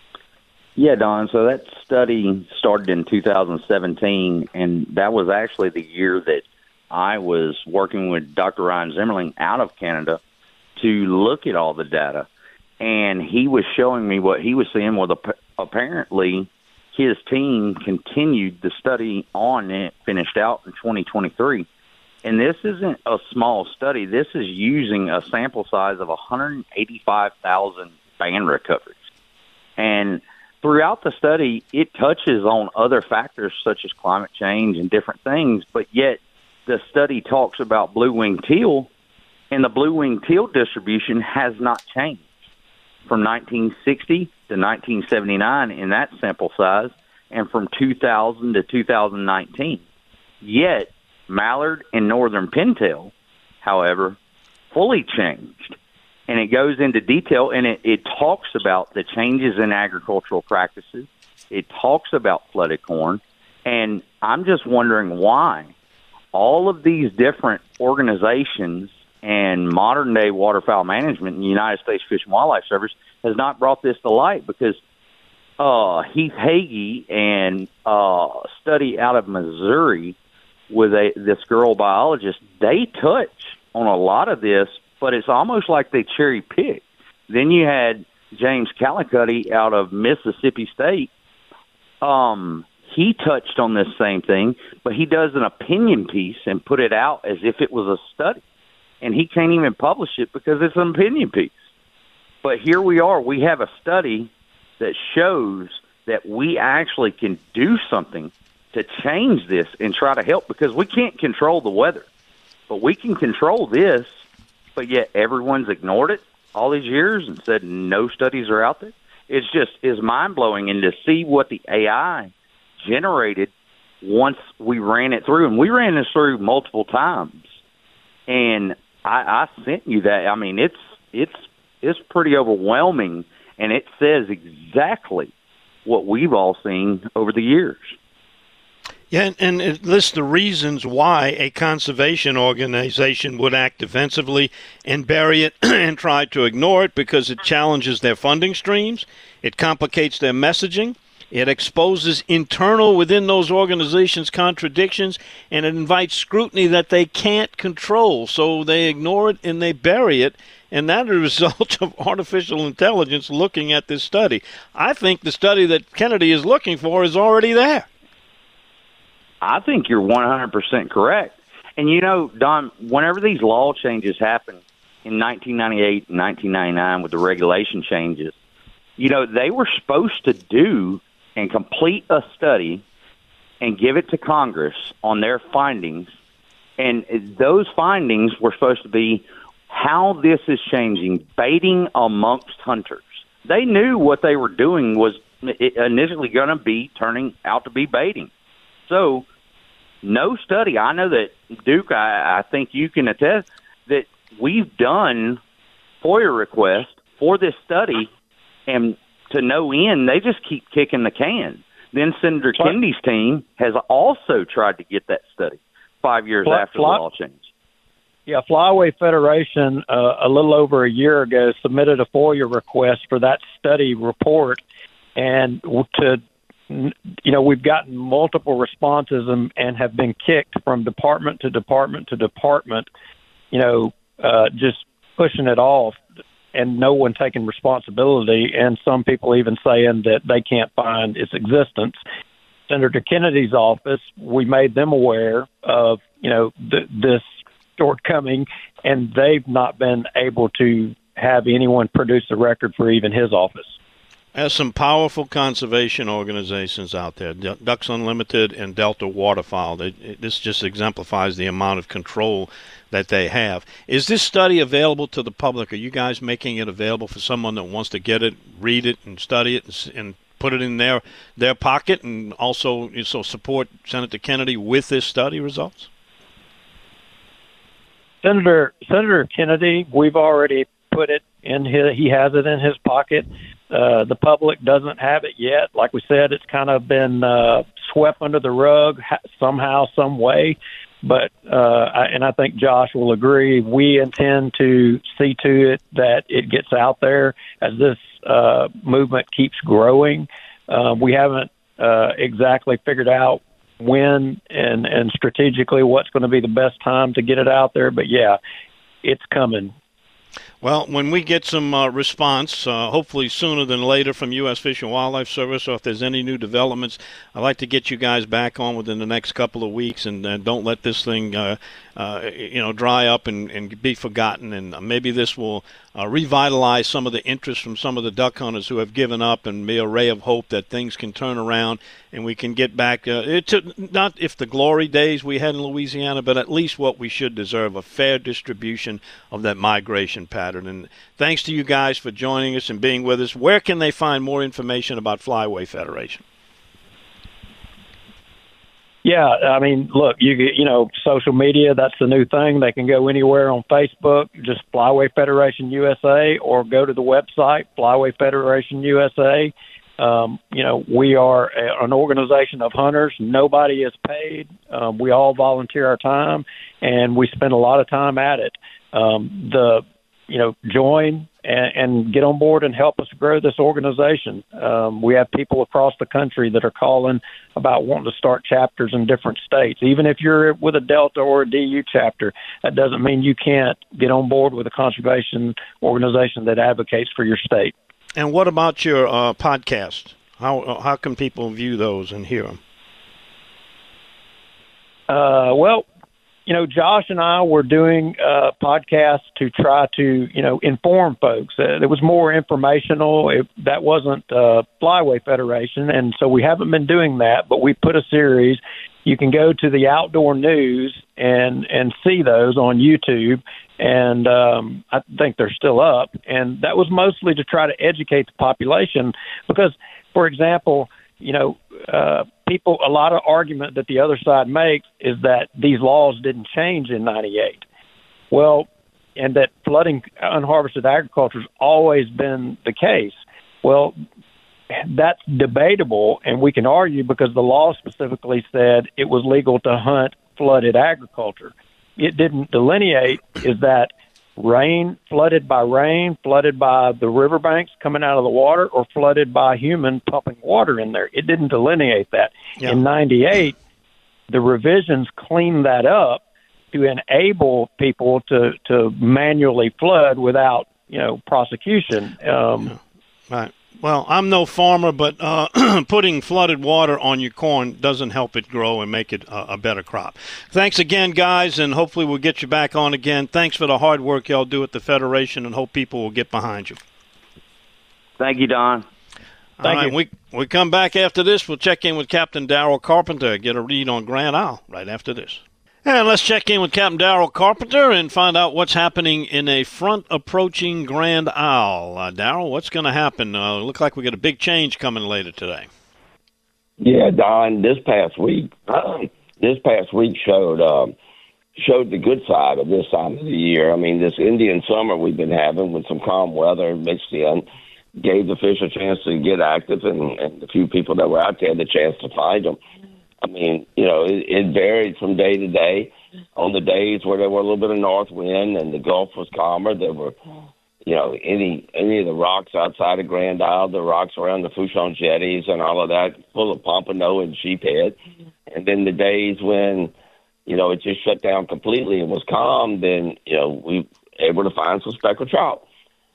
Yeah, Don, so that study started in two thousand seventeen, and that was actually the year that I was working with Doctor Ryan Zimmerling out of Canada to look at all the data. And he was showing me what he was seeing. Well, the, apparently his team continued the study on it, finished out in twenty twenty-three. And this isn't a small study. This is using a sample size of one hundred eighty-five thousand band recoveries. And throughout the study, it touches on other factors such as climate change and different things, but yet the study talks about blue-winged teal, and the blue-winged teal distribution has not changed from nineteen sixty to nineteen seventy-nine in that sample size, and from two thousand to two thousand nineteen. Yet, mallard and northern pintail, however, fully changed. And it goes into detail, and it, it talks about the changes in agricultural practices. It talks about flooded corn, and I'm just wondering why all of these different organizations and modern-day waterfowl management in the United States Fish and Wildlife Service has not brought this to light, because uh, Heath Hagee and uh, a study out of Missouri with a this girl biologist, they touch on a lot of this, but it's almost like they cherry-pick. Then you had James Callicuddy out of Mississippi State. Um, he touched on this same thing, but he does an opinion piece and put it out as if it was a study. And he can't even publish it because it's an opinion piece. But here we are. We have a study that shows that we actually can do something to change this and try to help, because we can't control the weather. But we can control this, but yet everyone's ignored it all these years and said no studies are out there. It's just is mind-blowing. And to see what the A I generated once we ran it through, and we ran this through multiple times, and I, I sent you that. I mean, it's it's it's pretty overwhelming, and it says exactly what we've all seen over the years. Yeah, and, and it lists the reasons why a conservation organization would act defensively and bury it and try to ignore it, because it challenges their funding streams, it complicates their messaging, it exposes internal within those organizations contradictions, and it invites scrutiny that they can't control. So they ignore it and they bury it, and that is a result of artificial intelligence looking at this study. I think the study that Kennedy is looking for is already there. I think you're one hundred percent correct. And, you know, Don, whenever these law changes happened in nineteen ninety-eight and nineteen ninety-nine with the regulation changes, you know, they were supposed to do and complete a study and give it to Congress on their findings. And those findings were supposed to be how this is changing baiting amongst hunters. They knew what they were doing was initially going to be turning out to be baiting. So no study. I know that, Duke, I, I think you can attest that we've done FOIA requests for this study, and to no end, they just keep kicking the can. Then Senator Fly- Kennedy's team has also tried to get that study five years Fly- after Fly- the law change. Yeah, Flyway Federation, uh, a little over a year ago, submitted a FOIA request for that study report, and to you know, we've gotten multiple responses and, and have been kicked from department to department to department, you know, uh, just pushing it off and no one taking responsibility. And some people even saying that they can't find its existence. Senator Kennedy's office, we made them aware of, you know, th- this shortcoming, and they've not been able to have anyone produce a record for even his office. There's some powerful conservation organizations out there, Ducks Unlimited and Delta Waterfowl. They, this just exemplifies the amount of control that they have. Is this study available to the public? Are you guys making it available for someone that wants to get it, read it, and study it, and, and put it in their their pocket, and also so support Senator Kennedy with this study results? Senator Senator Kennedy, we've already put it in his. He has it in his pocket. Uh, the public doesn't have it yet. Like we said, it's kind of been uh, swept under the rug somehow, some way. But, uh, I, and I think Josh will agree, we intend to see to it that it gets out there as this uh, movement keeps growing. Uh, we haven't uh, exactly figured out when and, and strategically what's going to be the best time to get it out there. But, yeah, it's coming. Well, when we get some uh, response, uh, hopefully sooner than later, from U S Fish and Wildlife Service, or if there's any new developments, I'd like to get you guys back on within the next couple of weeks, and uh, don't let this thing, uh, uh, you know, dry up and, and be forgotten. And maybe this will uh, revitalize some of the interest from some of the duck hunters who have given up, and be a ray of hope that things can turn around and we can get back, uh, it to, not if the glory days we had in Louisiana, but at least what we should deserve, a fair distribution of that migration pattern. And thanks to you guys for joining us and being with us. Where can they find more information about Flyway Federation? Yeah, I mean, look, you you know, social media, that's the new thing. They can go anywhere on Facebook, just Flyway Federation U S A, or go to the website, Flyway Federation U S A. Um, you know, we are a, an organization of hunters. Nobody is paid. Um, we all volunteer our time, and we spend a lot of time at it. Um, the, you know, join and, and get on board and help us grow this organization. Um, we have people across the country that are calling about wanting to start chapters in different states. Even if you're with a Delta or a D U chapter, that doesn't mean you can't get on board with a conservation organization that advocates for your state. And what about your uh, podcast? How how can people view those and hear them? Uh, well, you know, Josh and I were doing uh, podcasts to try to, you know, inform folks. Uh, it was more informational. It, that wasn't uh, Flyway Federation, and so we haven't been doing that. But we put a series. You can go to the Outdoor News and and see those on YouTube. And um, I think they're still up. And that was mostly to try to educate the population because, for example, you know, uh, people, a lot of argument that the other side makes is that these laws didn't change in ninety-eight. Well, and that flooding unharvested agriculture has always been the case. Well, that's debatable, and we can argue because the law specifically said it was legal to hunt flooded agriculture. It didn't delineate is that rain, flooded by rain, flooded by the riverbanks coming out of the water, or flooded by human pumping water in there. It didn't delineate that. Yeah. In ninety-eight, the revisions cleaned that up to enable people to, to manually flood without, you know, prosecution. Um, right. Well, I'm no farmer, but uh, putting flooded water on your corn doesn't help it grow and make it a, a better crop. Thanks again, guys, and hopefully we'll get you back on again. Thanks for the hard work y'all do at the Federation, and hope people will get behind you. Thank you, Don. All Thank right, you. We, we come back after this. We'll check in with Captain Daryl Carpenter, get a read on Grand Isle right after this. And let's check in with Captain Daryl Carpenter and find out what's happening in a front approaching Grand Isle. Uh, Daryl, what's going to happen? Uh, look like we got a big change coming later today. Yeah, Don. This past week, uh, this past week showed um, showed the good side of this time of the year. I mean, this Indian summer we've been having with some calm weather mixed in gave the fish a chance to get active, and, and the few people that were out there the chance to find them. I mean, you know, it, it varied from day to day. On the days where there were a little bit of north wind and the Gulf was calmer, there were, you know, any any of the rocks outside of Grand Isle, the rocks around the Fouchon jetties and all of that, full of pompano and sheephead. And then the days when, you know, it just shut down completely and was calm, then, you know, we were able to find some speckled trout.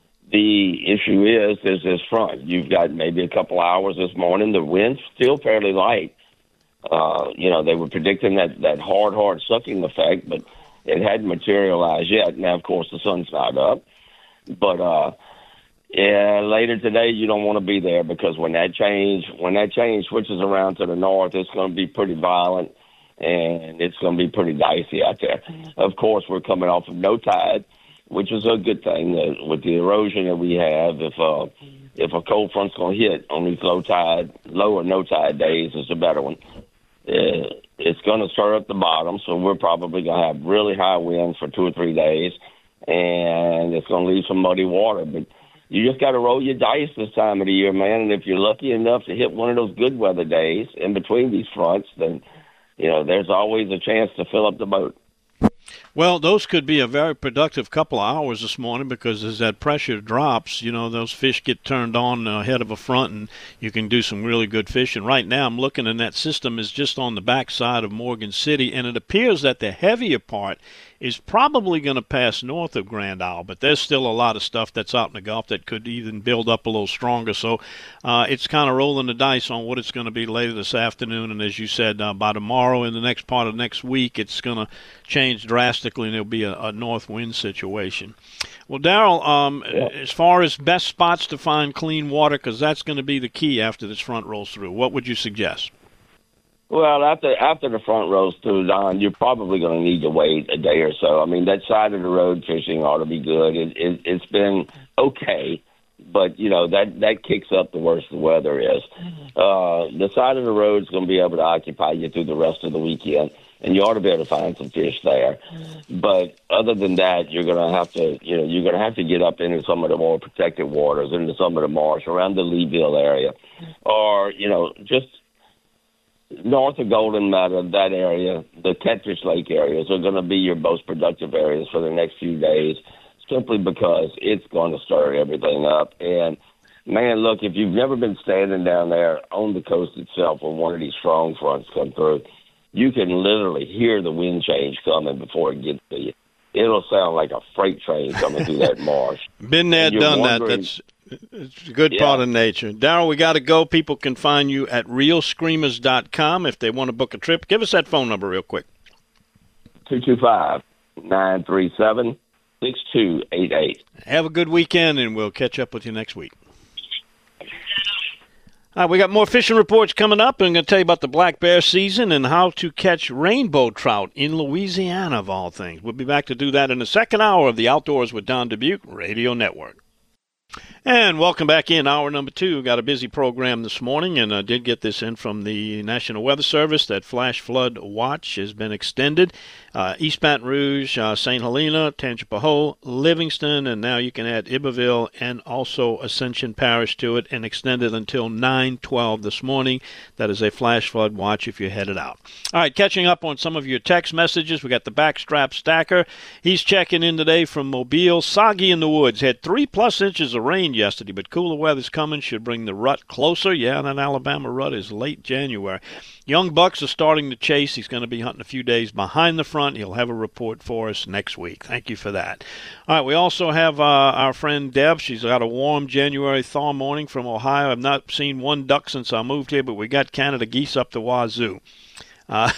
The issue is, there's this front. You've got maybe a couple hours this morning. The wind's still fairly light. Uh, you know, they were predicting that, that hard, hard sucking effect, but it hadn't materialized yet. Now, of course, the sun's not up. But, uh, yeah, later today, you don't want to be there because when that change, when that change switches around to the north, it's going to be pretty violent and it's going to be pretty dicey out there. Of course, we're coming off of no tide, which is a good thing. Uh, with the erosion that we have, if uh, if a cold front's going to hit on these low tide, low or no tide days, is a better one. Uh, it's going to stir up the bottom, so we're probably going to have really high winds for two or three days, and it's going to leave some muddy water. But you just got to roll your dice this time of the year, man. And if you're lucky enough to hit one of those good weather days in between these fronts, then, you know, there's always a chance to fill up the boat. Well, those could be a very productive couple of hours this morning because as that pressure drops, you know, those fish get turned on ahead of a front and you can do some really good fishing. Right now I'm looking and that system is just on the backside of Morgan City, and it appears that the heavier part is probably going to pass north of Grand Isle, but there's still a lot of stuff that's out in the Gulf that could even build up a little stronger. So uh, it's kind of rolling the dice on what it's going to be later this afternoon. And as you said, uh, by tomorrow and the next part of next week, it's going to change drastically and there'll be a, a north wind situation. Well, Daryl, um, yeah. as far as best spots to find clean water, because that's going to be the key after this front rolls through, what would you suggest? Well, after after the front rolls through, Don, you're probably going to need to wait a day or so. I mean, that side of the road fishing ought to be good. It, it, it's been okay, but, you know, that, that kicks up the worse the weather is. Uh, the side of the road is going to be able to occupy you through the rest of the weekend, and you ought to be able to find some fish there. But other than that, you're going to have to, you know, you're going to have to get up into some of the more protected waters, into some of the marsh around the Leeville area, or, you know, just north of Golden Meadow, that area, the Catfish Lake areas are going to be your most productive areas for the next few days, simply because it's going to stir everything up. And, man, look, if you've never been standing down there on the coast itself when one of these strong fronts come through, you can literally hear the wind change coming before it gets to you. It'll sound like a freight train coming through that marsh. Been there, done that. That's it's a good yeah. part of nature. Daryl, we got to go. People can find you at real screamers dot com if they want to book a trip. Give us that phone number real quick. two two five, nine three seven, six two eight eight. Have a good weekend, and we'll catch up with you next week. All right, we got more fishing reports coming up. I'm going to tell you about the black bear season and how to catch rainbow trout in Louisiana, of all things. We'll be back to do that in the second hour of the Outdoors with Don Dubuque Radio Network. And welcome back in, hour number two. Got a busy program this morning, and I did get this in from the National Weather Service that flash flood watch has been extended. Uh, East Baton Rouge, uh, Saint Helena, Tangipahoa, Livingston, and now you can add Iberville and also Ascension Parish to it, and extended until nine twelve this morning. That is a flash flood watch if you're headed out. All right, catching up on some of your text messages. We got the backstrap stacker. He's checking in today from Mobile. Soggy in the woods. Had three plus inches of rain yesterday, but cooler weather's coming. Should bring the rut closer. Yeah, that Alabama rut is late January. Young bucks are starting to chase. He's going to be hunting a few days behind the front. He'll have a report for us next week. Thank you for that. All right, we also have uh, our friend Deb. She's got a warm January thaw morning from Ohio. I've not seen one duck since I moved here, but we got Canada geese up the wazoo. Uh,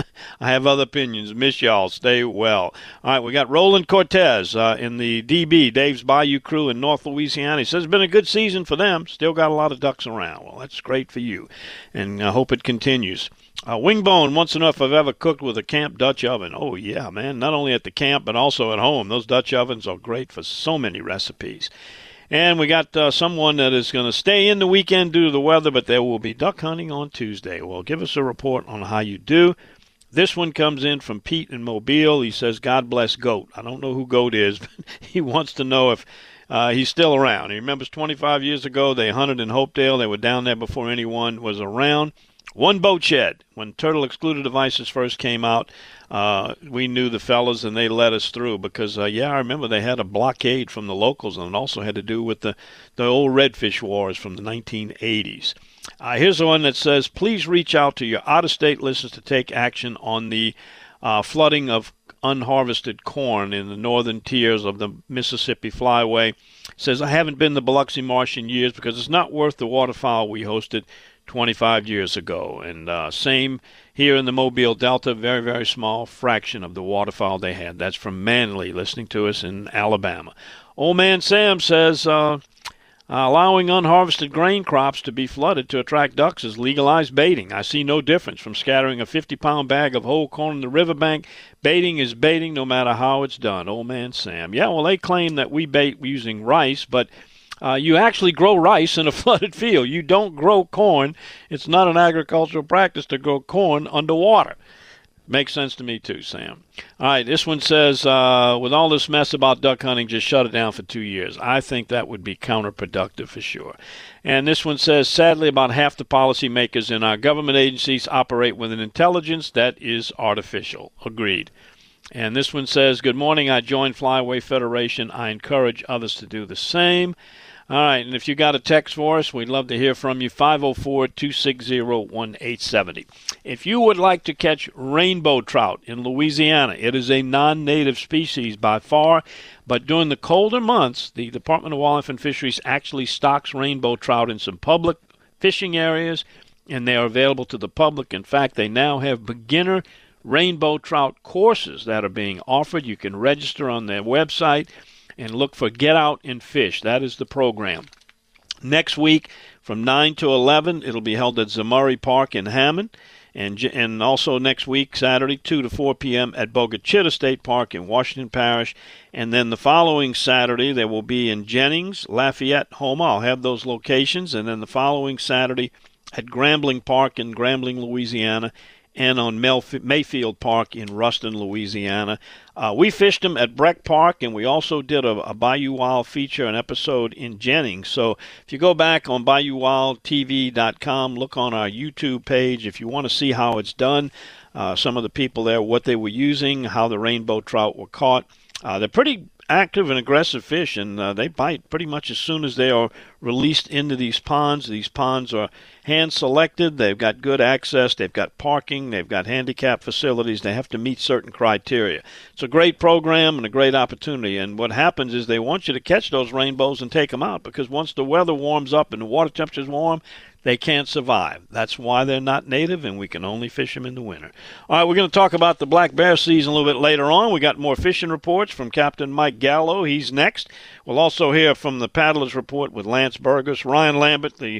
I have other opinions. Miss y'all. Stay well. All right, we got Roland Cortez uh, in the D B, Dave's Bayou crew in North Louisiana. He says it's been a good season for them. Still got a lot of ducks around. Well, that's great for you, and I hope it continues. Uh, Wingbone wants to know if I've ever cooked with a camp Dutch oven. Oh, yeah, man. Not only at the camp, but also at home. Those Dutch ovens are great for so many recipes. And we got uh, someone that is going to stay in the weekend due to the weather, but there will be duck hunting on Tuesday. Well, give us a report on how you do. This one comes in from Pete in Mobile. He says, God bless Goat. I don't know who Goat is, but he wants to know if uh, he's still around. He remembers twenty-five years ago they hunted in Hopedale. They were down there before anyone was around. One boat shed. When turtle excluded devices first came out, uh, we knew the fellas, and they let us through because, uh, yeah, I remember they had a blockade from the locals, and it also had to do with the, the old redfish wars from the nineteen eighties. Uh, here's the one that says, please reach out to your out-of-state listeners to take action on the uh, flooding of unharvested corn in the northern tiers of the Mississippi Flyway. It says, I haven't been to Biloxi Marsh in years because it's not worth the waterfowl we hosted twenty-five years ago. And uh, same here in the Mobile Delta, very, very small fraction of the waterfowl they had. That's from Manley, listening to us in Alabama. Old man Sam says, uh, allowing unharvested grain crops to be flooded to attract ducks is legalized baiting. I see no difference from scattering a fifty-pound bag of whole corn in the riverbank. Baiting is baiting no matter how it's done. Old man Sam. Yeah, well, they claim that we bait using rice, but Uh, you actually grow rice in a flooded field. You don't grow corn. It's not an agricultural practice to grow corn underwater. Makes sense to me too, Sam. All right, this one says, uh, with all this mess about duck hunting, just shut it down for two years. I think that would be counterproductive for sure. And this one says, sadly, about half the policymakers in our government agencies operate with an intelligence that is artificial. Agreed. And this one says, good morning, I joined Flyway Federation. I encourage others to do the same. All right, and if you got a text for us, we'd love to hear from you, five oh four, two six zero, one eight seven oh. If you would like to catch rainbow trout in Louisiana, it is a non-native species by far, but during the colder months, the Department of Wildlife and Fisheries actually stocks rainbow trout in some public fishing areas, and they are available to the public. In fact, they now have beginner rainbow trout courses that are being offered. You can register on their website and look for Get Out and Fish. That is the program. Next week from nine to eleven, it'll be held at Zamurray Park in Hammond. And and also next week, Saturday, two to four p.m. at Bogachitta State Park in Washington Parish. And then the following Saturday, there will be in Jennings, Lafayette, Houma. I'll have those locations. And then the following Saturday at Grambling Park in Grambling, Louisiana, and on Mayfield Park in Ruston, Louisiana. Uh, we fished them at Breck Park, and we also did a, a Bayou Wild feature, an episode in Jennings. So if you go back on bayou wild t v dot com, look on our YouTube page. If you want to see how it's done, uh, some of the people there, what they were using, how the rainbow trout were caught. Uh, they're pretty active and aggressive fish, and uh, they bite pretty much as soon as they are released into these ponds. These ponds are hand-selected. They've got good access. They've got parking. They've got handicap facilities. They have to meet certain criteria. It's a great program and a great opportunity, and what happens is they want you to catch those rainbows and take them out, because once the weather warms up and the water temperature is warm, they can't survive. That's why they're not native, and we can only fish them in the winter. All right, we're going to talk about the black bear season a little bit later on. We got more fishing reports from Captain Mike Gallo. He's next. We'll also hear from the Paddlers Report with Lance Burgess. Ryan Lambert, the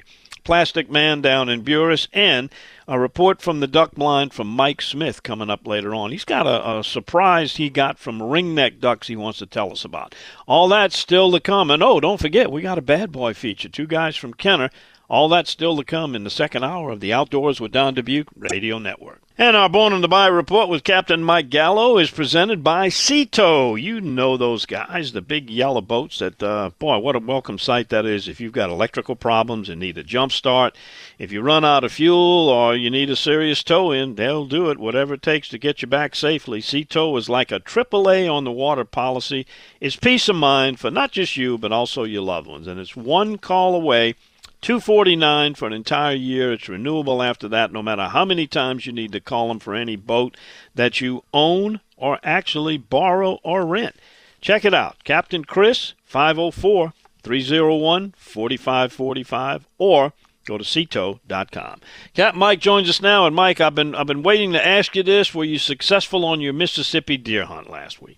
Plastic Man down in Buras, and a report from the duck blind from Mike Smith coming up later on. He's got a, a surprise he got from ringneck ducks he wants to tell us about. All that's still to come. And, oh, don't forget, we got a bad boy feature, two guys from Kenner. All that's still to come in the second hour of the Outdoors with Don Dubuque Radio Network. And our Born on the Bayou report with Captain Mike Gallo is presented by Sea Tow. You know those guys, the big yellow boats that, uh, boy, what a welcome sight that is if you've got electrical problems and need a jump start. If you run out of fuel or you need a serious tow in, they'll do it, whatever it takes to get you back safely. Sea Tow is like a triple A on the water policy. It's peace of mind for not just you, but also your loved ones. And it's one call away. two forty-nine for an entire year. It's renewable after that, no matter how many times you need to call them for any boat that you own or actually borrow or rent. Check it out. Captain Chris, five oh four, three oh one, four five four five, or go to sea tow dot com. Captain Mike joins us now. And, Mike, I've been, I've been waiting to ask you this. Were you successful on your Mississippi deer hunt last week?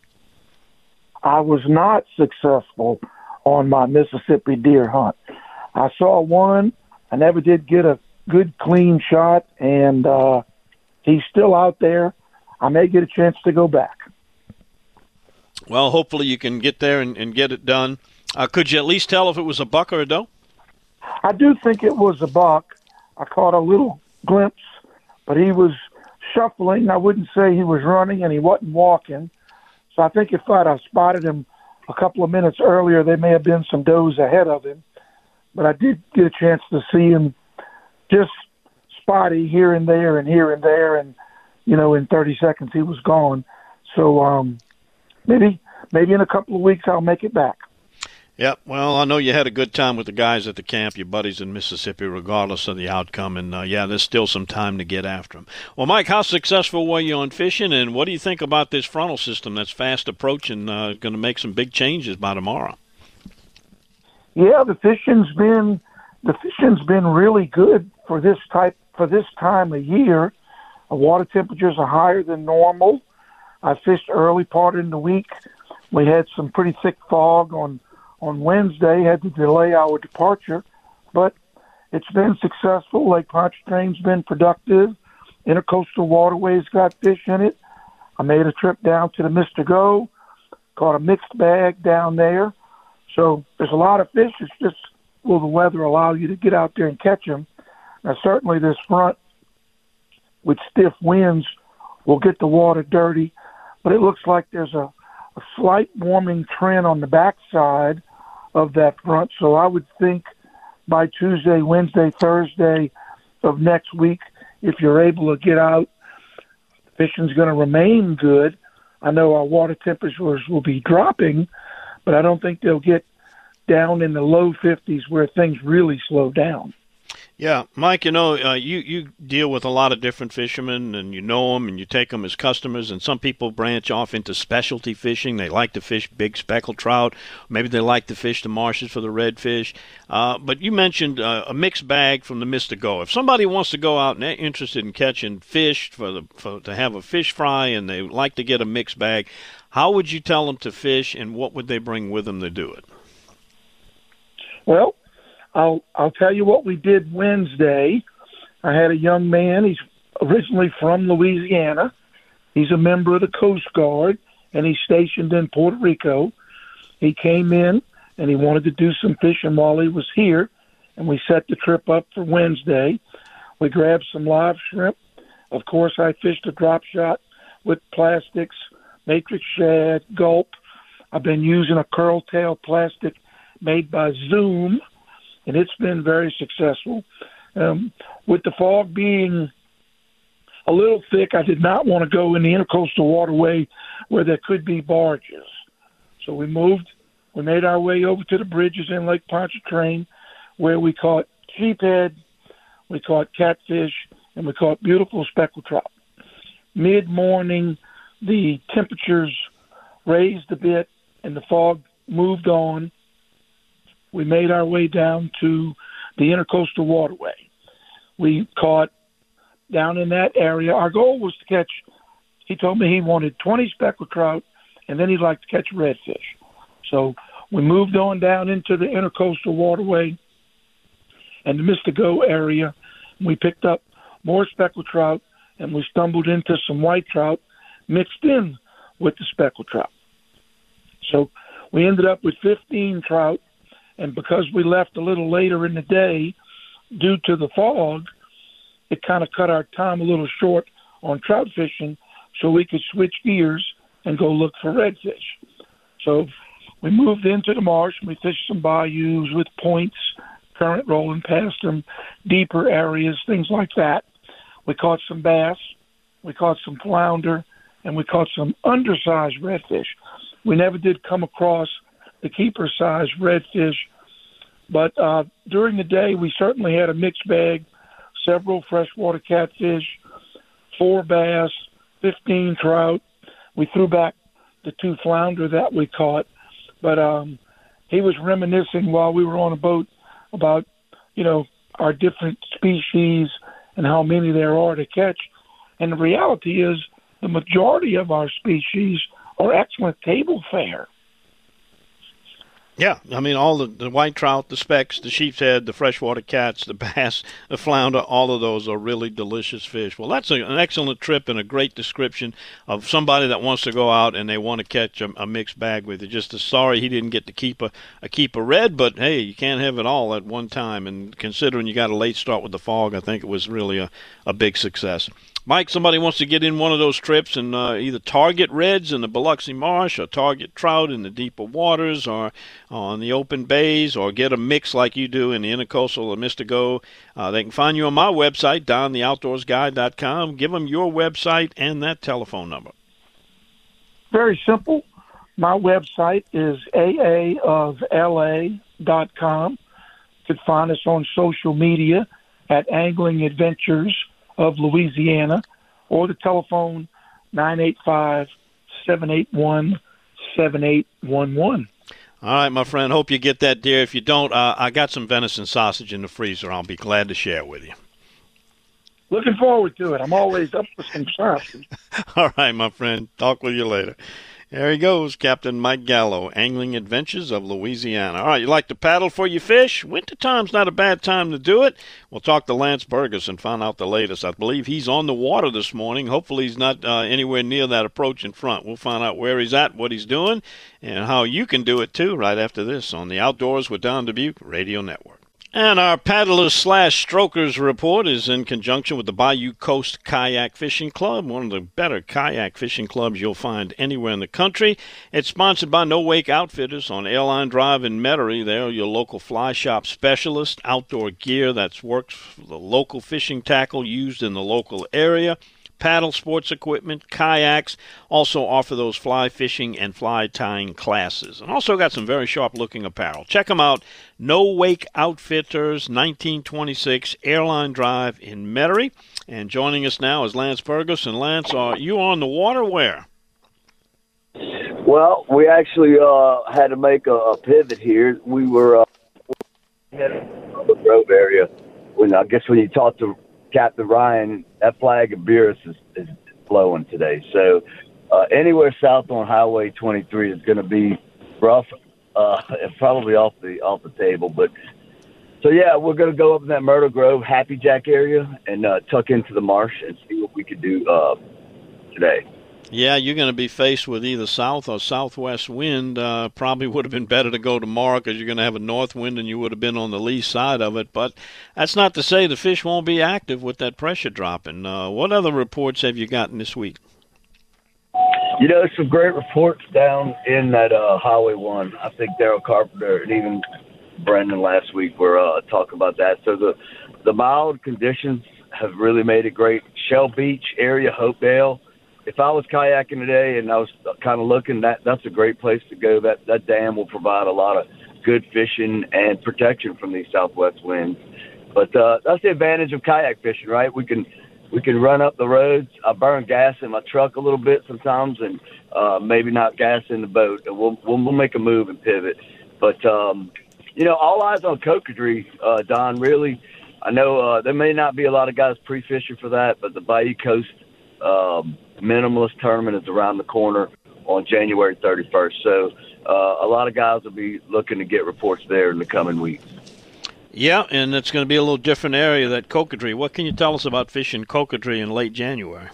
I was not successful on my Mississippi deer hunt. I saw one. I never did get a good, clean shot, and uh, he's still out there. I may get a chance to go back. Well, hopefully you can get there and, and get it done. Uh, could you at least tell if it was a buck or a doe? I do think it was a buck. I caught a little glimpse, but he was shuffling. I wouldn't say he was running, and he wasn't walking. So I think if I'd have spotted him a couple of minutes earlier, there may have been some does ahead of him. But I did get a chance to see him just spotty here and there and here and there. And, you know, in thirty seconds he was gone. So um, maybe maybe in a couple of weeks I'll make it back. Yep. Well, I know you had a good time with the guys at the camp, your buddies in Mississippi, regardless of the outcome. And, uh, yeah, there's still some time to get after them. Well, Mike, how successful were you on fishing? And what do you think about this frontal system that's fast approaching, uh, going to make some big changes by tomorrow? Yeah, the fishing's been the fishing's been really good for this type for this time of year. The water temperatures are higher than normal. I fished early part in the week. We had some pretty thick fog on on Wednesday. Had to delay our departure, but it's been successful. Lake Pontchartrain's been productive. Intercoastal waterways got fish in it. I made a trip down to the Mister Go, caught a mixed bag down there. So there's a lot of fish. It's just, will the weather allow you to get out there and catch them? Now, certainly this front with stiff winds will get the water dirty, but it looks like there's a, a slight warming trend on the backside of that front. So I would think by Tuesday, Wednesday, Thursday of next week, if you're able to get out, fishing's going to remain good. I know our water temperatures will be dropping, but I don't think they'll get down in the low fifties where things really slow down. Yeah, Mike, you know, uh, you, you deal with a lot of different fishermen, and you know them, and you take them as customers, and some people branch off into specialty fishing. They like to fish big speckled trout. Maybe they like to fish the marshes for the redfish. Uh, but you mentioned uh, a mixed bag from the Mister Go. If somebody wants to go out and they're interested in catching fish for the for, to have a fish fry, and they like to get a mixed bag, how would you tell them to fish, and what would they bring with them to do it? Well, I'll I'll tell you what we did Wednesday. I had a young man. He's originally from Louisiana. He's a member of the Coast Guard, and he's stationed in Puerto Rico. He came in, and he wanted to do some fishing while he was here, and we set the trip up for Wednesday. We grabbed some live shrimp. Of course, I fished a drop shot with plastics, matrix shad, gulp. I've been using a curl tail plastic made by Zoom, and it's been very successful. Um, with the fog being a little thick, I did not want to go in the intercoastal waterway where there could be barges. So we moved, we made our way over to the bridges in Lake Pontchartrain, where we caught sheephead, we caught catfish, and we caught beautiful speckled trout. Mid-morning, the temperatures raised a bit, and the fog moved on. We made our way down to the intercoastal waterway. We caught down in that area. Our goal was to catch, he told me he wanted twenty speckled trout, and then he'd like to catch redfish. So we moved on down into the intercoastal waterway, and the Mystico area. We picked up more speckled trout, and we stumbled into some white trout mixed in with the speckled trout. So we ended up with fifteen trout, and because we left a little later in the day due to the fog, it kind of cut our time a little short on trout fishing so we could switch gears and go look for redfish. So we moved into the marsh, and we fished some bayous with points, current rolling past them, deeper areas, things like that. We caught some bass, we caught some flounder, and we caught some undersized redfish. We never did come across the keeper-sized redfish, but uh, during the day we certainly had a mixed bag, several freshwater catfish, four bass, fifteen trout. We threw back the two flounder that we caught, but um, he was reminiscing while we were on a boat about, you know, our different species and how many there are to catch. And the reality is the majority of our species are excellent table fare. Yeah, I mean, all the, the white trout, the specks, the sheep's head, the freshwater cats, the bass, the flounder, all of those are really delicious fish. Well, that's a, an excellent trip and a great description of somebody that wants to go out and they want to catch a, a mixed bag with it. Just a sorry he didn't get to keep a, a keep a red, but hey, you can't have it all at one time. And considering you got a late start with the fog, I think it was really a, a big success. Mike, somebody wants to get in one of those trips and uh, either target reds in the Biloxi Marsh or target trout in the deeper waters or on the open bays or get a mix like you do in the Intercoastal or Mystico. Uh, they can find you on my website, don the outdoors guide dot com. Give them your website and that telephone number. Very simple. My website is A A of L A dot com. You can find us on social media at Angling Adventures of Louisiana, or the telephone nine eight five, seven eight one, seven eight one one. All right, my friend. Hope you get that deer. If you don't, uh, I got some venison sausage in the freezer. I'll be glad to share with you. Looking forward to it. I'm always up for some sausage. All right, my friend. Talk with you later. There he goes, Captain Mike Gallo, Angling Adventures of Louisiana. All right, you like to paddle for your fish? Wintertime's not a bad time to do it. We'll talk to Lance Burgess and find out the latest. I believe he's on the water this morning. Hopefully he's not uh, anywhere near that approach in front. We'll find out where he's at, what he's doing, and how you can do it, too, right after this on the Outdoors with Don Dubuque Radio Network. And our paddlers slash strokers report is in conjunction with the Bayou Coast Kayak Fishing Club, one of the better kayak fishing clubs you'll find anywhere in the country. It's sponsored by No Wake Outfitters on Airline Drive in Metairie. They're your local fly shop specialist, outdoor gear that works for the local fishing tackle used in the local area. Paddle sports equipment, kayaks, also offer those fly fishing and fly tying classes. And also got some very sharp-looking apparel. Check them out, No Wake Outfitters, nineteen twenty-six Airline Drive in Metairie. And joining us now is Lance Burgess. And Lance, are you on the water where? Well, we actually uh, had to make a, a pivot here. We were uh, in the Grove area. When I guess when you talk to Captain Ryan, that flag of Beerus is, is flowing today. So uh, anywhere south on Highway twenty-three is going to be rough, uh, and probably off the off the table. But so yeah, we're going to go up in that Myrtle Grove, Happy Jack area, and uh, tuck into the marsh and see what we could do uh, today. Yeah, you're going to be faced with either south or southwest wind. Uh, probably would have been better to go tomorrow because you're going to have a north wind and you would have been on the lee side of it. But that's not to say the fish won't be active with that pressure dropping. Uh, what other reports have you gotten this week? You know, some great reports down in that uh, Highway one. I think Daryl Carpenter and even Brendan last week were uh, talking about that. So the, the mild conditions have really made it great. Shell Beach area, Hopedale. If I was kayaking today and I was kind of looking, that that's a great place to go. That that dam will provide a lot of good fishing and protection from these southwest winds. But uh, that's the advantage of kayak fishing, right? We can we can run up the roads. I burn gas in my truck a little bit sometimes, and uh, maybe not gas in the boat. And we'll we'll, we'll make a move and pivot. But um, you know, all eyes on Cocodrie, uh, Don. Really, I know uh, there may not be a lot of guys pre-fishing for that, but the Bayou Coast Um, Minimalist Tournament is around the corner on January thirty-first. So uh, a lot of guys will be looking to get reports there in the coming weeks. Yeah, and it's going to be a little different area, that Cocodrie. What can you tell us about fishing Cocodrie in late January?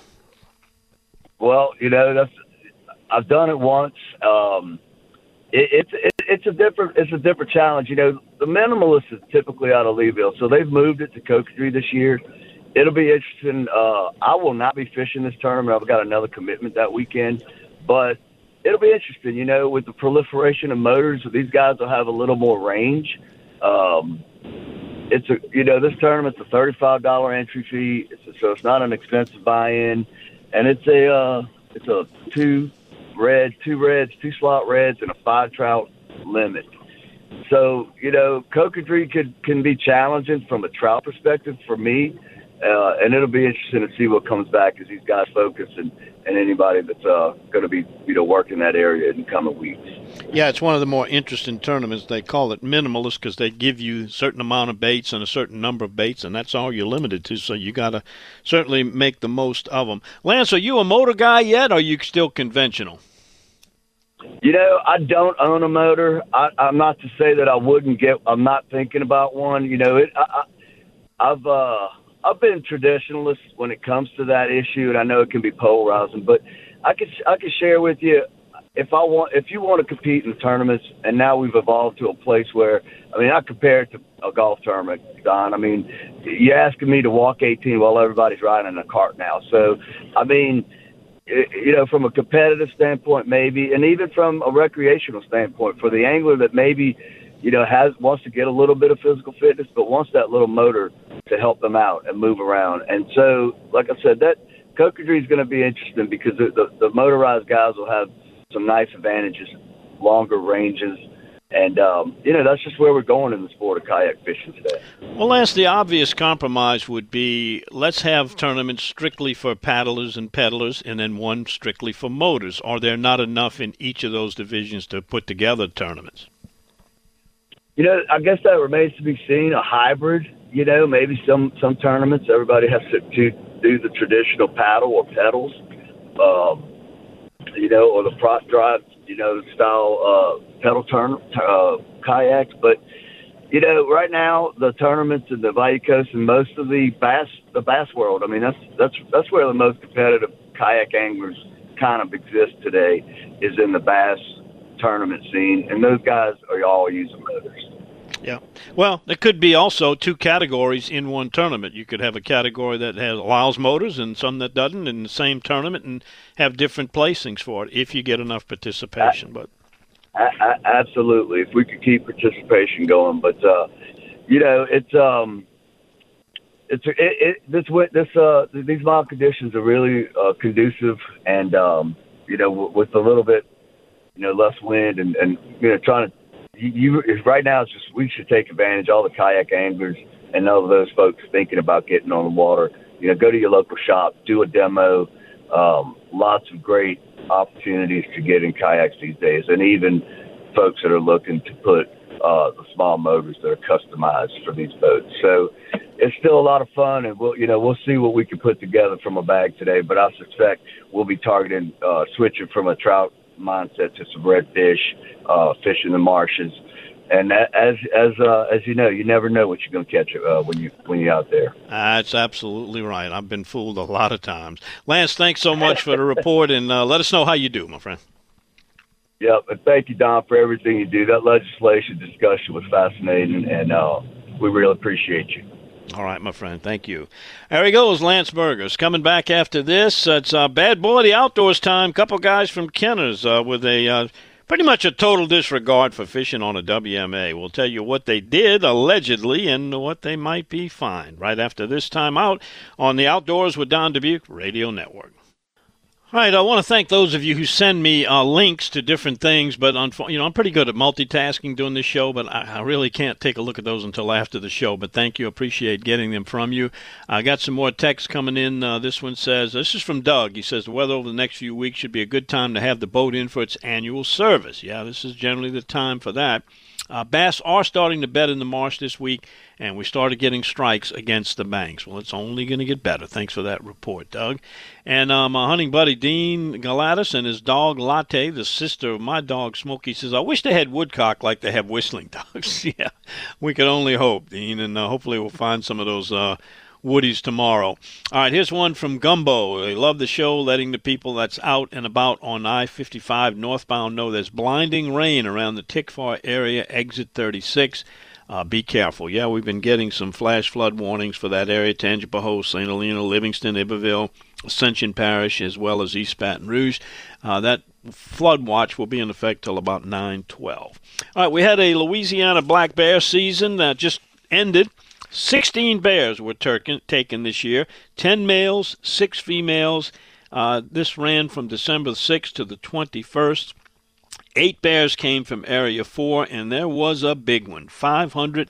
Well, you know, that's I've done it once. Um, it, it's it, it's a different it's a different challenge. You know, the Minimalist is typically out of Leeville, so they've moved it to Cocodrie this year. It'll be interesting. Uh, I will not be fishing this tournament. I've got another commitment that weekend, but it'll be interesting. You know, with the proliferation of motors, these guys will have a little more range. Um, it's a you know this tournament's a thirty-five dollar entry fee, it's a, so it's not an expensive buy-in, and it's a uh, it's a two red, two reds, two slot reds, and a five trout limit. So you know, Cocodrie could can be challenging from a trout perspective for me. Uh, and it'll be interesting to see what comes back as these guys focus and, and anybody that's uh, going to be, you know, working that area in the coming weeks. Yeah, it's one of the more interesting tournaments. They call it Minimalist because they give you a certain amount of baits and a certain number of baits, and that's all you're limited to. So you got to certainly make the most of them. Lance, are you a motor guy yet, or are you still conventional? You know, I don't own a motor. I, I'm not to say that I wouldn't get. I'm not thinking about one. You know, it. I, I, I've. Uh, I've been traditionalist when it comes to that issue, and I know it can be polarizing. But I could I could share with you if I want if you want to compete in tournaments, and now we've evolved to a place where I mean I compare it to a golf tournament, Don. I mean, you're asking me to walk eighteen while everybody's riding in a cart now. So I mean, you know, from a competitive standpoint, maybe, and even from a recreational standpoint, for the angler that maybe, you know, has wants to get a little bit of physical fitness, but wants that little motor to help them out and move around. And so, like I said, that Cocodrie is going to be interesting because the, the, the motorized guys will have some nice advantages, longer ranges, and, um, you know, that's just where we're going in the sport of kayak fishing today. Well, Lance, the obvious compromise would be let's have tournaments strictly for paddlers and pedalers and then one strictly for motors. Are there not enough in each of those divisions to put together tournaments? You know, I guess that remains to be seen, a hybrid. You know, maybe some, some tournaments everybody has to, to do the traditional paddle or pedals, um, you know, or the prop drive, you know, style uh, pedal turn uh, kayaks. But, you know, right now the tournaments in the Bayou Coast and most of the bass the bass world, I mean, that's that's that's where the most competitive kayak anglers kind of exist today, is in the bass tournament scene, and those guys are all using motors. Yeah. Well, there could be also two categories in one tournament. You could have a category that has allows motors and some that doesn't in the same tournament and have different placings for it if you get enough participation. But a- a- absolutely, if we could keep participation going. But uh, you know, it's um, it's it, it this this uh these mild conditions are really uh, conducive, and um, you know, w- with a little bit, you know, less wind and and you know, trying to. You, you right now, it's just we should take advantage. All the kayak anglers and all of those folks thinking about getting on the water. You know, go to your local shop, do a demo. Um, lots of great opportunities to get in kayaks these days, and even folks that are looking to put uh, the small motors that are customized for these boats. So it's still a lot of fun, and we'll you know we'll see what we can put together from a bag today. But I suspect we'll be targeting uh, switching from a trout mindset to some redfish, uh, fish in the marshes, and that, as as uh, as you know, you never know what you're going to catch uh, when you when you're out there. That's absolutely right. I've been fooled a lot of times. Lance, thanks so much for the report, and uh, let us know how you do, my friend. Yep, and thank you, Don, for everything you do. That legislation discussion was fascinating, and uh, we really appreciate you. All right, my friend. Thank you. There he goes, Lance Burgers. Coming back after this, it's uh, Bad Boy the Outdoors time. Couple guys from Kenner's uh, with a uh, pretty much a total disregard for fishing on a W M A. We'll tell you what they did, allegedly, and what they might be fined right after this time out on the Outdoors with Don Dubuque Radio Network. All right, I want to thank those of you who send me uh, links to different things, but you know I'm pretty good at multitasking doing this show, but I, I really can't take a look at those until after the show. But thank you, appreciate getting them from you. I got some more texts coming in. Uh, this one says, this is from Doug. He says, the weather over the next few weeks should be a good time to have the boat in for its annual service. Yeah, this is generally the time for that. Uh, bass are starting to bed in the marsh this week, and we started getting strikes against the banks. Well, it's only going to get better. Thanks for that report, Doug. And uh, my hunting buddy Dean Galatis and his dog Latte, the sister of my dog Smokey, says, I wish they had woodcock like they have whistling dogs. Yeah, we could only hope, Dean, and uh, hopefully we'll find some of those uh, woodies tomorrow. All right, here's one from Gumbo. They love the show, letting the people that's out and about on I fifty-five northbound know there's blinding rain around the Tickfaw area, exit thirty-six. Uh, be careful. Yeah, we've been getting some flash flood warnings for that area, Tangipahoa, Saint Helena, Livingston, Iberville, Ascension Parish, as well as East Baton Rouge. Uh, that flood watch will be in effect till about nine twelve. All right, we had a Louisiana black bear season that just ended. sixteen bears were turken, taken this year, ten males, six females. Uh, this ran from December sixth to the twenty-first. Eight bears came from Area four, and there was a big one, five hundred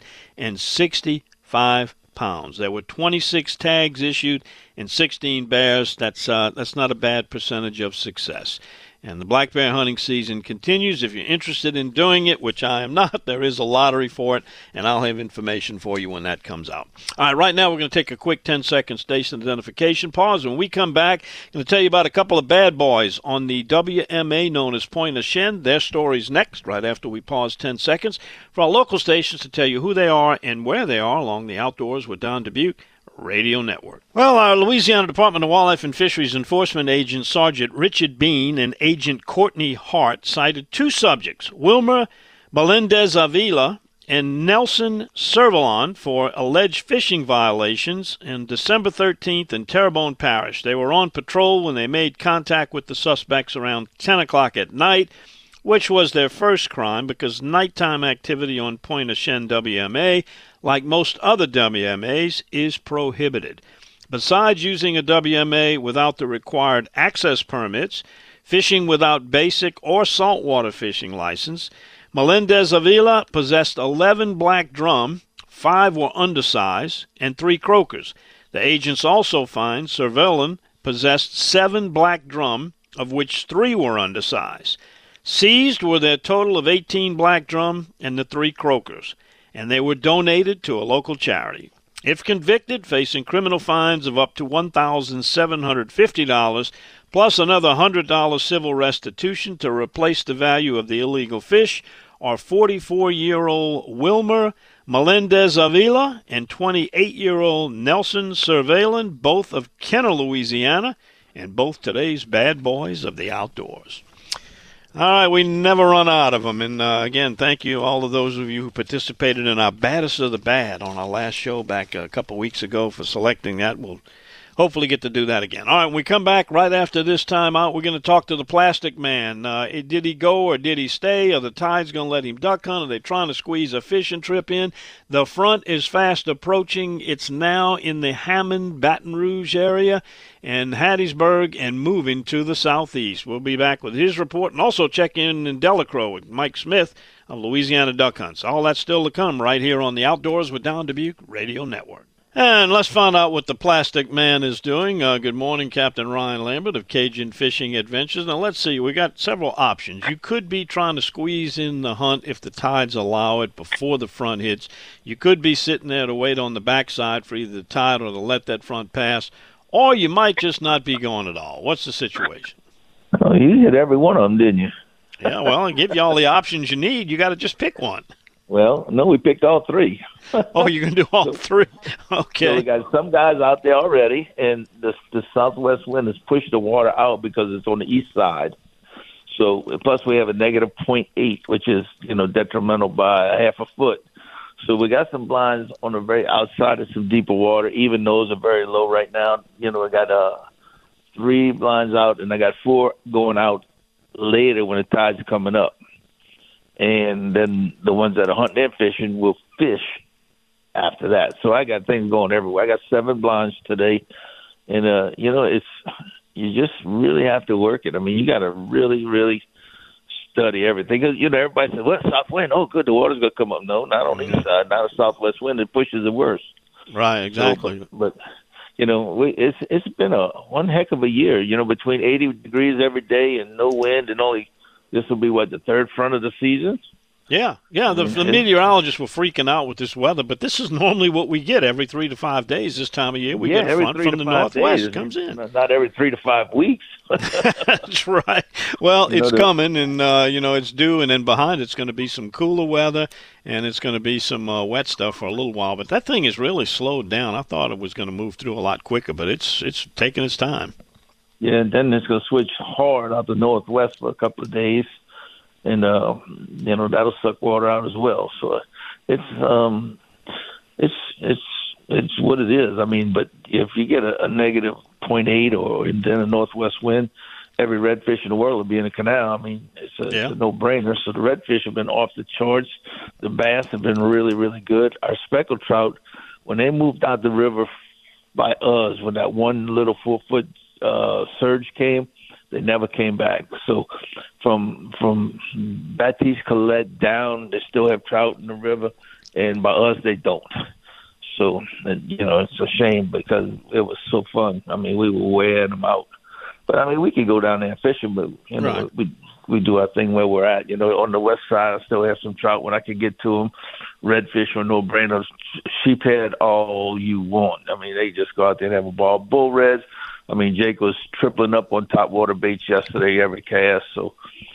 sixty-five pounds. There were twenty-six tags issued and sixteen bears. That's uh, that's not a bad percentage of success. And the black bear hunting season continues. If you're interested in doing it, which I am not, there is a lottery for it, and I'll have information for you when that comes out. All right, right now we're going to take a quick ten-second station identification pause. When we come back, I'm going to tell you about a couple of bad boys on the W M A known as Point Ashen. Their story's next, right after we pause ten seconds, for our local stations to tell you who they are and where they are along the Outdoors with Don Dubuque Radio Network. Well, our Louisiana Department of Wildlife and Fisheries Enforcement Agent Sergeant Richard Bean and Agent Courtney Hart cited two subjects, Wilmer Melendez Avila and Nelson Cervelon, for alleged fishing violations on December thirteenth in Terrebonne Parish. They were on patrol when they made contact with the suspects around ten o'clock at night, which was their first crime because nighttime activity on Point Ashen W M A, like most other W M As, is prohibited. Besides using a W M A without the required access permits, fishing without basic or saltwater fishing license, Melendez Avila possessed eleven black drum, five were undersized, and three croakers. The agents also find Cervelon possessed seven black drum, of which three were undersized. Seized were their total of eighteen black drum and the three croakers, and they were donated to a local charity. If convicted, facing criminal fines of up to one thousand seven hundred fifty dollars, plus another one hundred dollars civil restitution to replace the value of the illegal fish, are forty-four-year-old Wilmer Melendez Avila and twenty-eight-year-old Nelson Cervelon, both of Kenner, Louisiana, and both today's bad boys of the outdoors. All right, we never run out of them. And, uh, again, thank you, all of those of you who participated in our Baddest of the Bad on our last show back a couple weeks ago for selecting that. We'll hopefully get to do that again. All right, when we come back right after this time out, we're going to talk to the Plastic Man. Uh, did he go or did he stay? Are the tides going to let him duck hunt? Are they trying to squeeze a fishing trip in? The front is fast approaching. It's now in the Hammond, Baton Rouge area and Hattiesburg and moving to the southeast. We'll be back with his report and also check in in Delacroix with Mike Smith of Louisiana Duck Hunts. All that's still to come right here on the Outdoors with Don Dubuque Radio Network. And let's find out what the Plastic Man is doing. Uh, good morning, Captain Ryan Lambert of Cajun Fishing Adventures. Now, let's see. We got several options. You could be trying to squeeze in the hunt if the tides allow it before the front hits. You could be sitting there to wait on the backside for either the tide or to let that front pass. Or you might just not be going at all. What's the situation? Oh, you hit every one of them, didn't you? Yeah, well, I give you all the options you need. You got to just pick one. Well, no, we picked all three. Oh, you're going to do all three? Okay. So we got some guys out there already, and the, the southwest wind has pushed the water out because it's on the east side. So plus we have a negative point eight, which is, you know, detrimental by a half a foot. So we got some blinds on the very outside of some deeper water. Even those are very low right now. You know, I got uh, three blinds out, and I got four going out later when the tide's coming up. And then the ones that are hunting and fishing will fish after that. So I got things going everywhere. I got seven blinds today. And, uh, you know, it's you just really have to work it. I mean, you got to really, really study everything. You know, everybody says, well, south wind, oh, good, the water's going to come up. No, not on either side. Not a southwest wind. It pushes it worse. Right, exactly. So, but, but, you know, we, it's it's been a one heck of a year, you know, between eighty degrees every day and no wind and only – this will be, what, the third front of the season? Yeah, yeah. The, the meteorologists were freaking out with this weather, but this is normally what we get every three to five days this time of year. We yeah, get a front from the northwest days. comes in. Not every three to five weeks. That's right. Well, You it's know, the- coming, and uh, you know it's due, and then behind it's going to be some cooler weather, and it's going to be some uh, wet stuff for a little while. But that thing is really slowed down. I thought it was going to move through a lot quicker, but it's it's taking its time. Yeah, and then it's going to switch hard out the northwest for a couple of days, and uh, you know that'll suck water out as well. So it's um, it's it's it's what it is. I mean, but if you get a, a negative point eight or then a northwest wind, every redfish in the world will be in a canal. I mean, it's a, Yeah. it's a no-brainer. So the redfish have been off the charts. The bass have been really, really good. Our speckled trout, when they moved out the river by us, when that one little four-foot uh, surge came, they never came back. So from from Baptiste Colette down, they still have trout in the river, and by us, they don't. So, and, you know, it's a shame because it was so fun. I mean, we were wearing them out. But, I mean, we could go down there and fishing, but, you know, Right. we we do our thing where we're at. You know, on the west side, I still have some trout when I can get to them. Redfish or no-brainers. Sheephead, all you want. I mean, they just go out there and have a ball. Bull reds, I mean, Jake was tripling up on top water baits yesterday, every cast. So,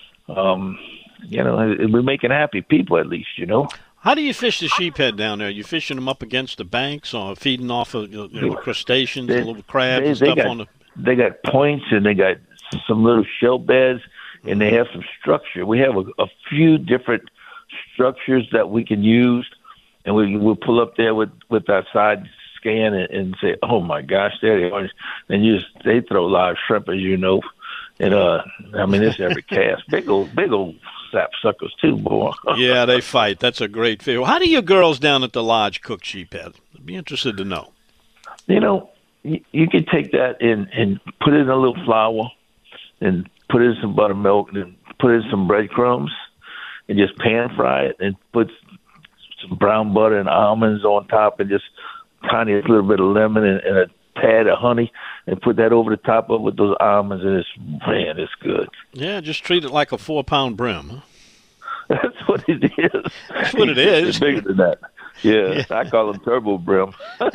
um, you know, we're making happy people at least, you know. How do you fish the sheephead down there? Are you fishing them up against the banks or feeding off of you know, crustaceans, They- little crabs they, and they stuff got, on the? They got points and they got some little shell beds and they have some structure. We have a, a few different structures that we can use, and we we'll pull up there with with our side scan and, and say, "Oh my gosh, there they are!" And you just they throw live shrimp, as you know, and uh, I mean it's every cast, big old big old sap suckers too, boy. Yeah, they fight. That's a great feel. How do your girls down at the lodge cook sheephead? I'd be interested to know. You know, you, you can take that and, and put it in a little flour and put it in some buttermilk and then put it in some breadcrumbs and just pan fry it and put some brown butter and almonds on top and just tiny little bit of lemon and, and a tad of honey and put that over the top of it with those almonds and it's, man, it's good. Yeah, just treat it like a four-pound brim. Huh? That's what it is. That's what it is. It's bigger than that. Yeah, I call them turbo brim.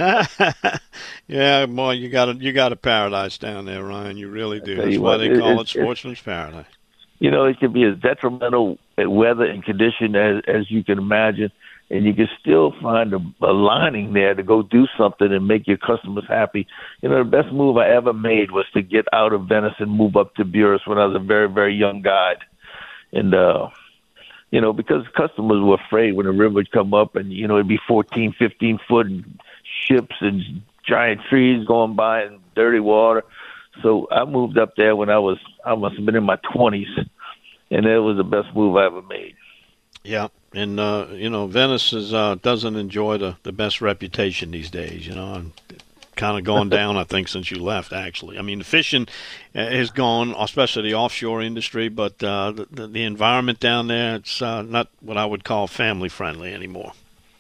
Yeah, boy, you got a you got a paradise down there, Ryan. You really do. tell That's you why what, they it- call it- it Sportsman's Paradise. You know, it can be as detrimental at weather and condition as, as you can imagine, and you can still find a, a lining there to go do something and make your customers happy. You know, the best move I ever made was to get out of Venice and move up to Buras when I was a very, very young guide. And, uh, you know, because customers were afraid when the river would come up and, you know, it'd be fourteen, fifteen foot and ships and giant trees going by and dirty water. So I moved up there when I was, I must have been in my twenties, and it was the best move I ever made. Yeah, and uh, you know, Venice is uh, doesn't enjoy the, the best reputation these days. You know, and kind of gone down, I think, since you left. Actually, I mean, the fishing uh, has gone, especially the offshore industry, but uh, the, the the environment down there, it's uh, not what I would call family friendly anymore.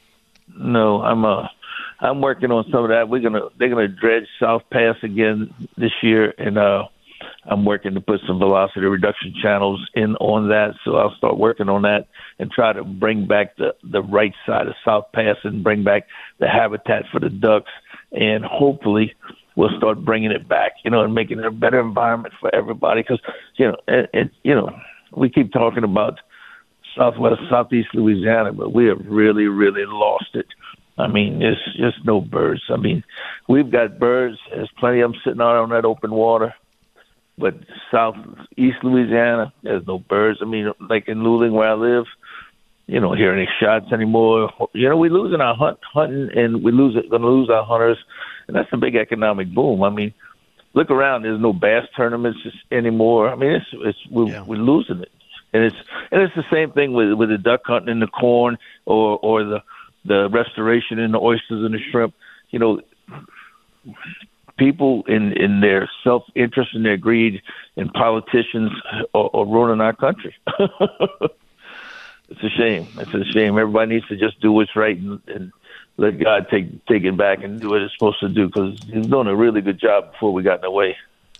No, I'm uh, I'm working on some of that. We're gonna they're gonna dredge South Pass again this year, and uh, I'm working to put some velocity reduction channels in on that. So I'll start working on that and try to bring back the the right side of South Pass and bring back the habitat for the ducks, and hopefully we'll start bringing it back, you know, and making it a better environment for everybody. Because you know, it, it, you know, we keep talking about Southwest, Southeast Louisiana, but we have really, really lost it. I mean, there's just no birds. I mean, we've got birds. There's plenty of them sitting out on that open water. But Southeast Louisiana, there's no birds. I mean, like in Luling where I live, you don't hear any shots anymore. You know, we're losing our hunt, hunting, and we lose going to lose our hunters, and that's a big economic boom. I mean, look around. There's no bass tournaments anymore. I mean, it's it's we're, yeah. we're losing it. And it's and it's the same thing with with the duck hunting and the corn, or or the the restoration in the oysters and the shrimp. You know, people in in their self interest and their greed, and politicians are, are ruining our country. It's a shame. It's a shame. Everybody needs to just do what's right and, and let God take take it back and do what it's supposed to do, because He's doing a really good job before we got in the way.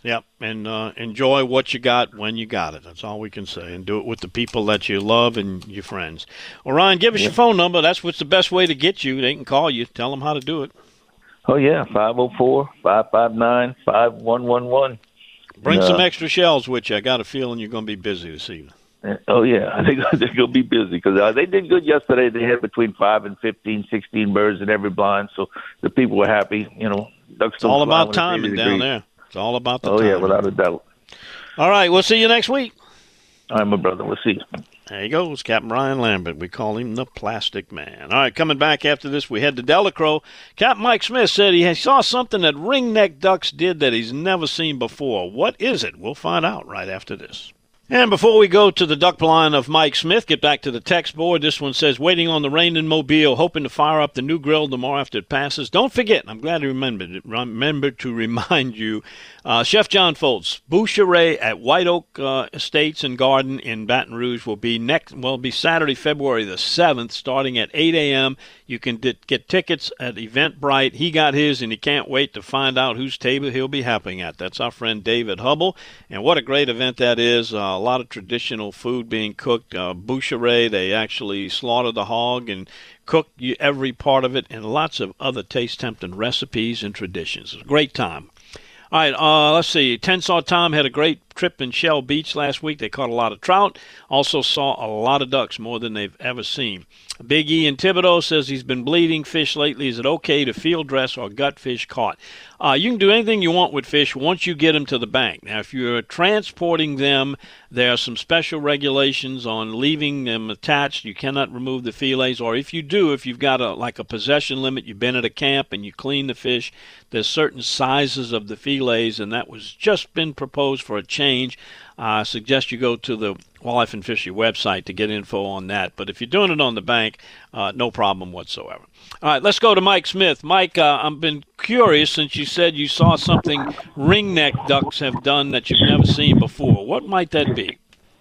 Yep, and uh, enjoy what you got when you got it. That's all we can say. And do it with the people that you love and your friends. Well, Ryan, give us Yeah. your phone number. That's what's the best way to get you. They can call you. Tell them how to do it. Oh, yeah, five oh four, five five nine, five one one one. Bring And, some uh, extra shells with you. I got a feeling you're going to be busy this evening. Oh, yeah, I think they're going to be busy because uh, they did good yesterday. They had between five and fifteen, sixteen birds in every blind, so the people were happy. You know, ducks It's all don't fly about when timing it's down eighty there. degrees. It's all about the Oh, timing. yeah, without a doubt. All right, we'll see you next week. All right, my brother, we'll see you. There he goes, Captain Ryan Lambert. We call him the Plastic Man. All right, coming back after this, we head to Delacroix. Captain Mike Smith said he saw something that ringneck ducks did that he's never seen before. What is it? We'll find out right after this. And before we go to the duck line of Mike Smith, get back to the text board. This one says, waiting on the rain in Mobile, hoping to fire up the new grill tomorrow after it passes. Don't forget, I'm glad to remember, remember to remind you, uh, Chef John Foltz, Boucherie at White Oak uh, Estates and Garden in Baton Rouge will be next. Will be Saturday, February the seventh, starting at eight a.m. You can d- get tickets at Eventbrite. He got his, and he can't wait to find out whose table he'll be helping at. That's our friend David Hubble, and what a great event that is. Uh, a lot of traditional food being cooked. Uh, Boucherie, they actually slaughter the hog and cook you every part of it, and lots of other taste-tempting recipes and traditions. It's a great time. All right, uh, let's see. Tensaw Tom had a great trip in Shell Beach last week. They caught a lot of trout. Also saw a lot of ducks, more than they've ever seen. Big E in Thibodeau says he's been bleeding fish lately. Is it okay to field dress or gut fish caught? Uh, you can do anything you want with fish once you get them to the bank. Now, if you're transporting them, there are some special regulations on leaving them attached. You cannot remove the fillets, or if you do, if you've got a like a possession limit, you've been at a camp and you clean the fish, there's certain sizes of the fillets, and that was just been proposed for a change. I suggest you go to the Wildlife and Fishery website to get info on that. But if you're doing it on the bank, uh, no problem whatsoever. All right, let's go to Mike Smith. Mike, uh, I've been curious since you said you saw something ringneck ducks have done that you've never seen before. What might that be?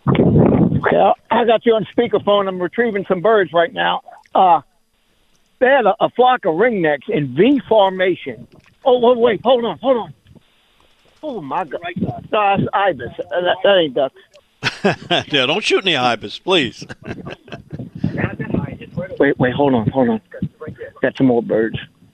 Yeah, I got you on speakerphone. I'm retrieving some birds right now. Uh, they had a, a flock of ringnecks in V formation. Oh, wait, wait, hold on, hold on. Oh, my God. No, that's ibis. Uh, That, that ain't ducks. Yeah, don't shoot any ibis, please. Wait, wait, hold on, hold on. Got some more birds.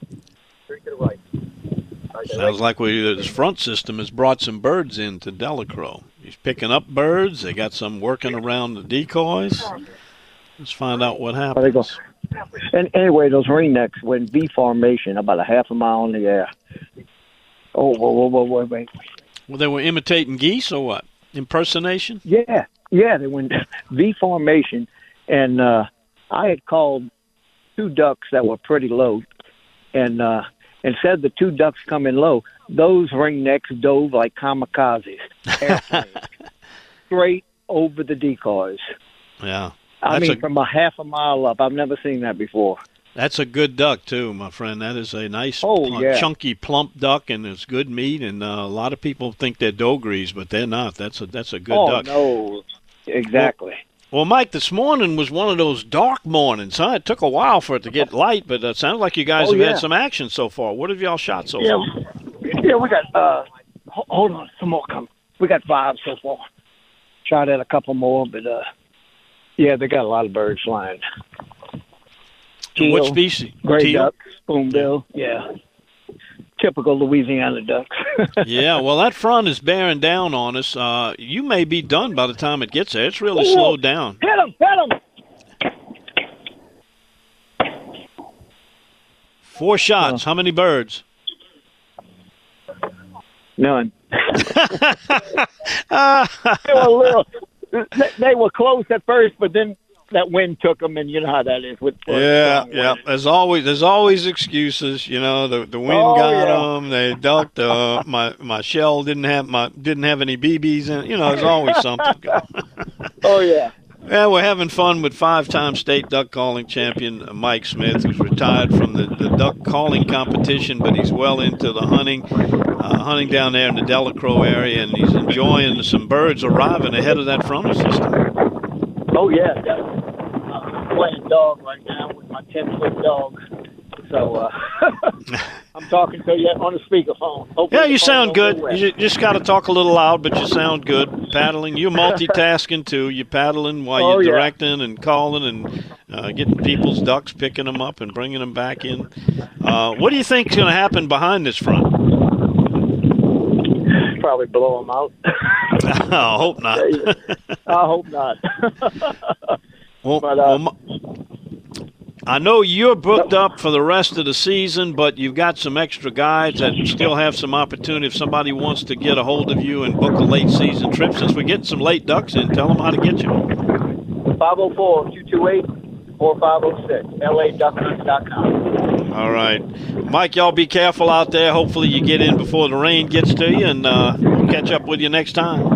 Sounds like we, this front system has brought some birds into Delacroix. He's picking up birds. They got some working around the decoys. Let's find out what happens. There they go. And anyway, those ringnecks were in V formation, about a half a mile in the air. Oh, whoa, whoa, whoa, whoa, wait. Well, they were imitating geese or what? Impersonation? Yeah, yeah, they went V formation, and uh, I had called two ducks that were pretty low, and uh, instead of the two ducks coming low, those ringnecks dove like kamikazes, airplanes, straight over the decoys. Yeah. I That's mean, a, from a half a mile up. I've never seen that before. that's a good duck, too, my friend. That is a nice, Oh, plump, yeah. chunky, plump duck, and it's good meat. And uh, a lot of people think they're dogries, but they're not. That's a that's a good oh, duck. no, exactly. Well, Mike, this morning was one of those dark mornings, huh? It took a while for it to get light, but it sounds like you guys Oh, have yeah. had some action so far. What have y'all shot so yeah, far? yeah, we got, uh, ho- hold on, some more coming. We got five so far. Shot at a couple more, but, uh, yeah, they got a lot of birds flying. And what Teal, species? Gray Teal? duck, spoonbill, yeah. Typical Louisiana ducks. Yeah, well, that front is bearing down on us. Uh, you may be done by the time it gets there. It's really Ooh. slowed down. Hit him, hit him! Four shots. How many birds? None. they were a little. They, they were close at first, but then that wind took them, and you know how that is with. with Yeah, strong yeah. wind. There's always there's always excuses. You know, the the wind Oh, got yeah. them. They ducked. Uh, my my shell didn't have my didn't have any B Bs in it. You know, there's always something. Oh yeah. Yeah, we're having fun with five-time state duck calling champion Mike Smith, who's retired from the, the duck calling competition, but he's well into the hunting, uh, hunting down there in the Delacroix area, and he's enjoying some birds arriving ahead of that frontal system. Oh yeah. Uh, playing dog right now with my ten foot dog. so uh, I'm talking to you on the speakerphone. Hopefully yeah, the you phone sound don't good. go wet. You just got to talk a little loud, but you sound good. Paddling, you're multitasking too. You're paddling while Oh, you're yeah. directing and calling and uh, getting people's ducks, picking them up and bringing them back in. Uh, what do you think is going to happen behind this front? Probably blow them out. I hope not. I hope not. Well, But, uh, well, I know you're booked up for the rest of the season, but you've got some extra guys that still have some opportunity. If somebody wants to get a hold of you and book a late season trip, since we're getting some late ducks in, tell them how to get you. five oh four, two two eight, four five oh six, L A duck hunts dot com. All right. Mike, y'all be careful out there. Hopefully you get in before the rain gets to you, and uh, we'll catch up with you next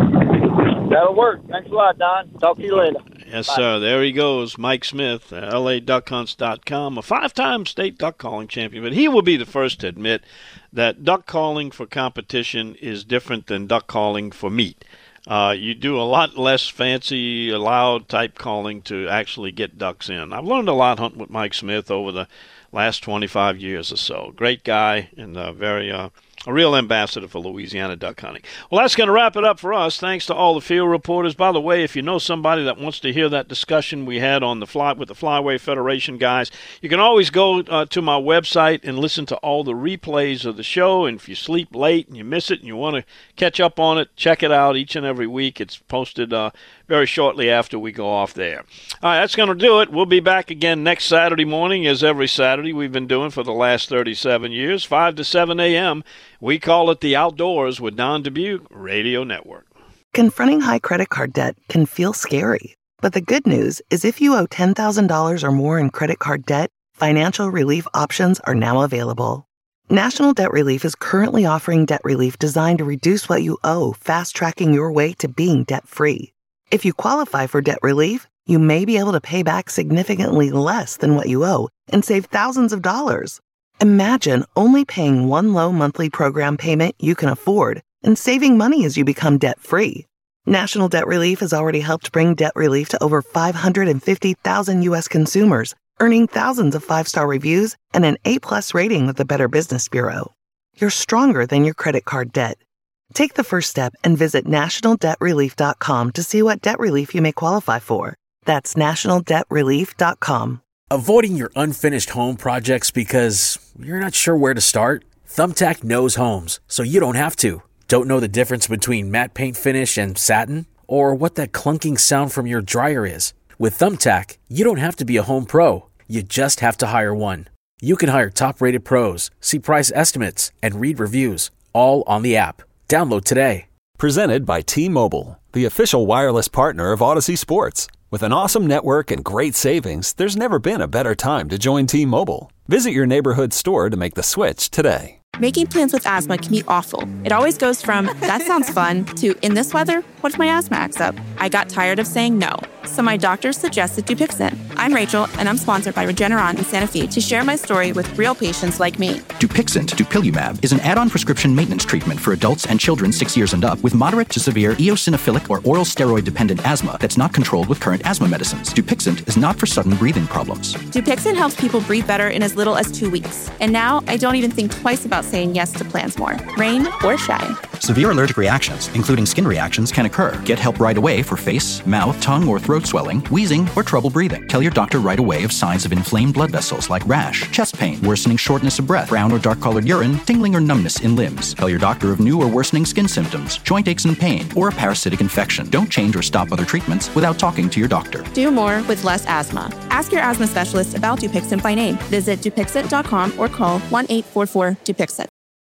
time. That'll work. Thanks a lot, Don. Talk to you later. Yes, Bye. sir. There he goes, Mike Smith, L A duck hunts dot com, a five-time state duck calling champion. But he will be the first to admit that duck calling for competition is different than duck calling for meat. Uh, you do a lot less fancy, loud type calling to actually get ducks in. I've learned a lot hunting with Mike Smith over the last twenty-five years or so. Great guy and uh, very uh, a real ambassador for Louisiana duck hunting. Well, that's going to wrap it up for us. Thanks to all the field reporters. By the way, if you know somebody that wants to hear that discussion we had on the fly with the Flyway Federation guys, you can always go uh, to my website and listen to all the replays of the show. And if you sleep late and you miss it and you want to catch up on it, check it out each and every week. It's posted uh, very shortly after we go off there. All right, that's going to do it. We'll be back again next Saturday morning, as every Saturday we've been doing for the last thirty-seven years, five to seven a.m. We call it The Outdoors with Don Dubuque Radio Network. Confronting high credit card debt can feel scary, but the good news is if you owe ten thousand dollars or more in credit card debt, financial relief options are now available. National Debt Relief is currently offering debt relief designed to reduce what you owe, fast-tracking your way to being debt-free. If you qualify for debt relief, you may be able to pay back significantly less than what you owe and save thousands of dollars. Imagine only paying one low monthly program payment you can afford and saving money as you become debt-free. National Debt Relief has already helped bring debt relief to over five hundred fifty thousand U S consumers, earning thousands of five-star reviews and an A-plus rating with the Better Business Bureau. You're stronger than your credit card debt. Take the first step and visit national debt relief dot com to see what debt relief you may qualify for. That's national debt relief dot com. Avoiding your unfinished home projects because you're not sure where to start? Thumbtack knows homes, so you don't have to. Don't know the difference between matte paint finish and satin? Or what that clunking sound from your dryer is? With Thumbtack, you don't have to be a home pro. You just have to hire one. You can hire top-rated pros, see price estimates, and read reviews, all on the app. Download today. Presented by T-Mobile, the official wireless partner of Odyssey Sports. With an awesome network and great savings, there's never been a better time to join T-Mobile. Visit your neighborhood store to make the switch today. Making plans with asthma can be awful. It always goes from, that sounds fun, to, in this weather, what if my asthma acts up? I got tired of saying no, so my doctor suggested Dupixent. I'm Rachel, and I'm sponsored by Regeneron and Sanofi to share my story with real patients like me. Dupixent, dupilumab, is an add-on prescription maintenance treatment for adults and children six years and up with moderate to severe eosinophilic or oral steroid-dependent asthma that's not controlled with current asthma medicines. Dupixent is not for sudden breathing problems. Dupixent helps people breathe better in as little as two weeks. And now I don't even think twice about saying yes to plans more, rain or shine. Severe allergic reactions, including skin reactions, can occur. Get help right away for face, mouth, tongue, or throat swelling, wheezing, or trouble breathing. Tell your doctor right away of signs of inflamed blood vessels like rash, chest pain, worsening shortness of breath, brown or dark-colored urine, tingling or numbness in limbs. Tell your doctor of new or worsening skin symptoms, joint aches and pain, or a parasitic infection. Don't change or stop other treatments without talking to your doctor. Do more with less asthma. Ask your asthma specialist about Dupixent by name. Visit Dupixent dot com or call one eight four four Dupixent.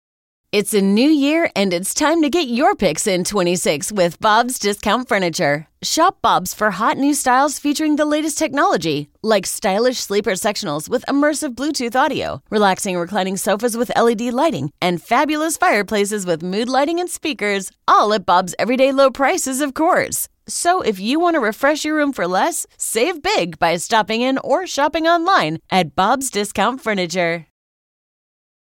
It's a new year, and it's time to get your picks in twenty-six with Bob's Discount Furniture. Shop Bob's for hot new styles featuring the latest technology, like stylish sleeper sectionals with immersive Bluetooth audio, relaxing reclining sofas with L E D lighting, and fabulous fireplaces with mood lighting and speakers, all at Bob's everyday low prices, of course. So if you want to refresh your room for less, save big by stopping in or shopping online at Bob's Discount Furniture.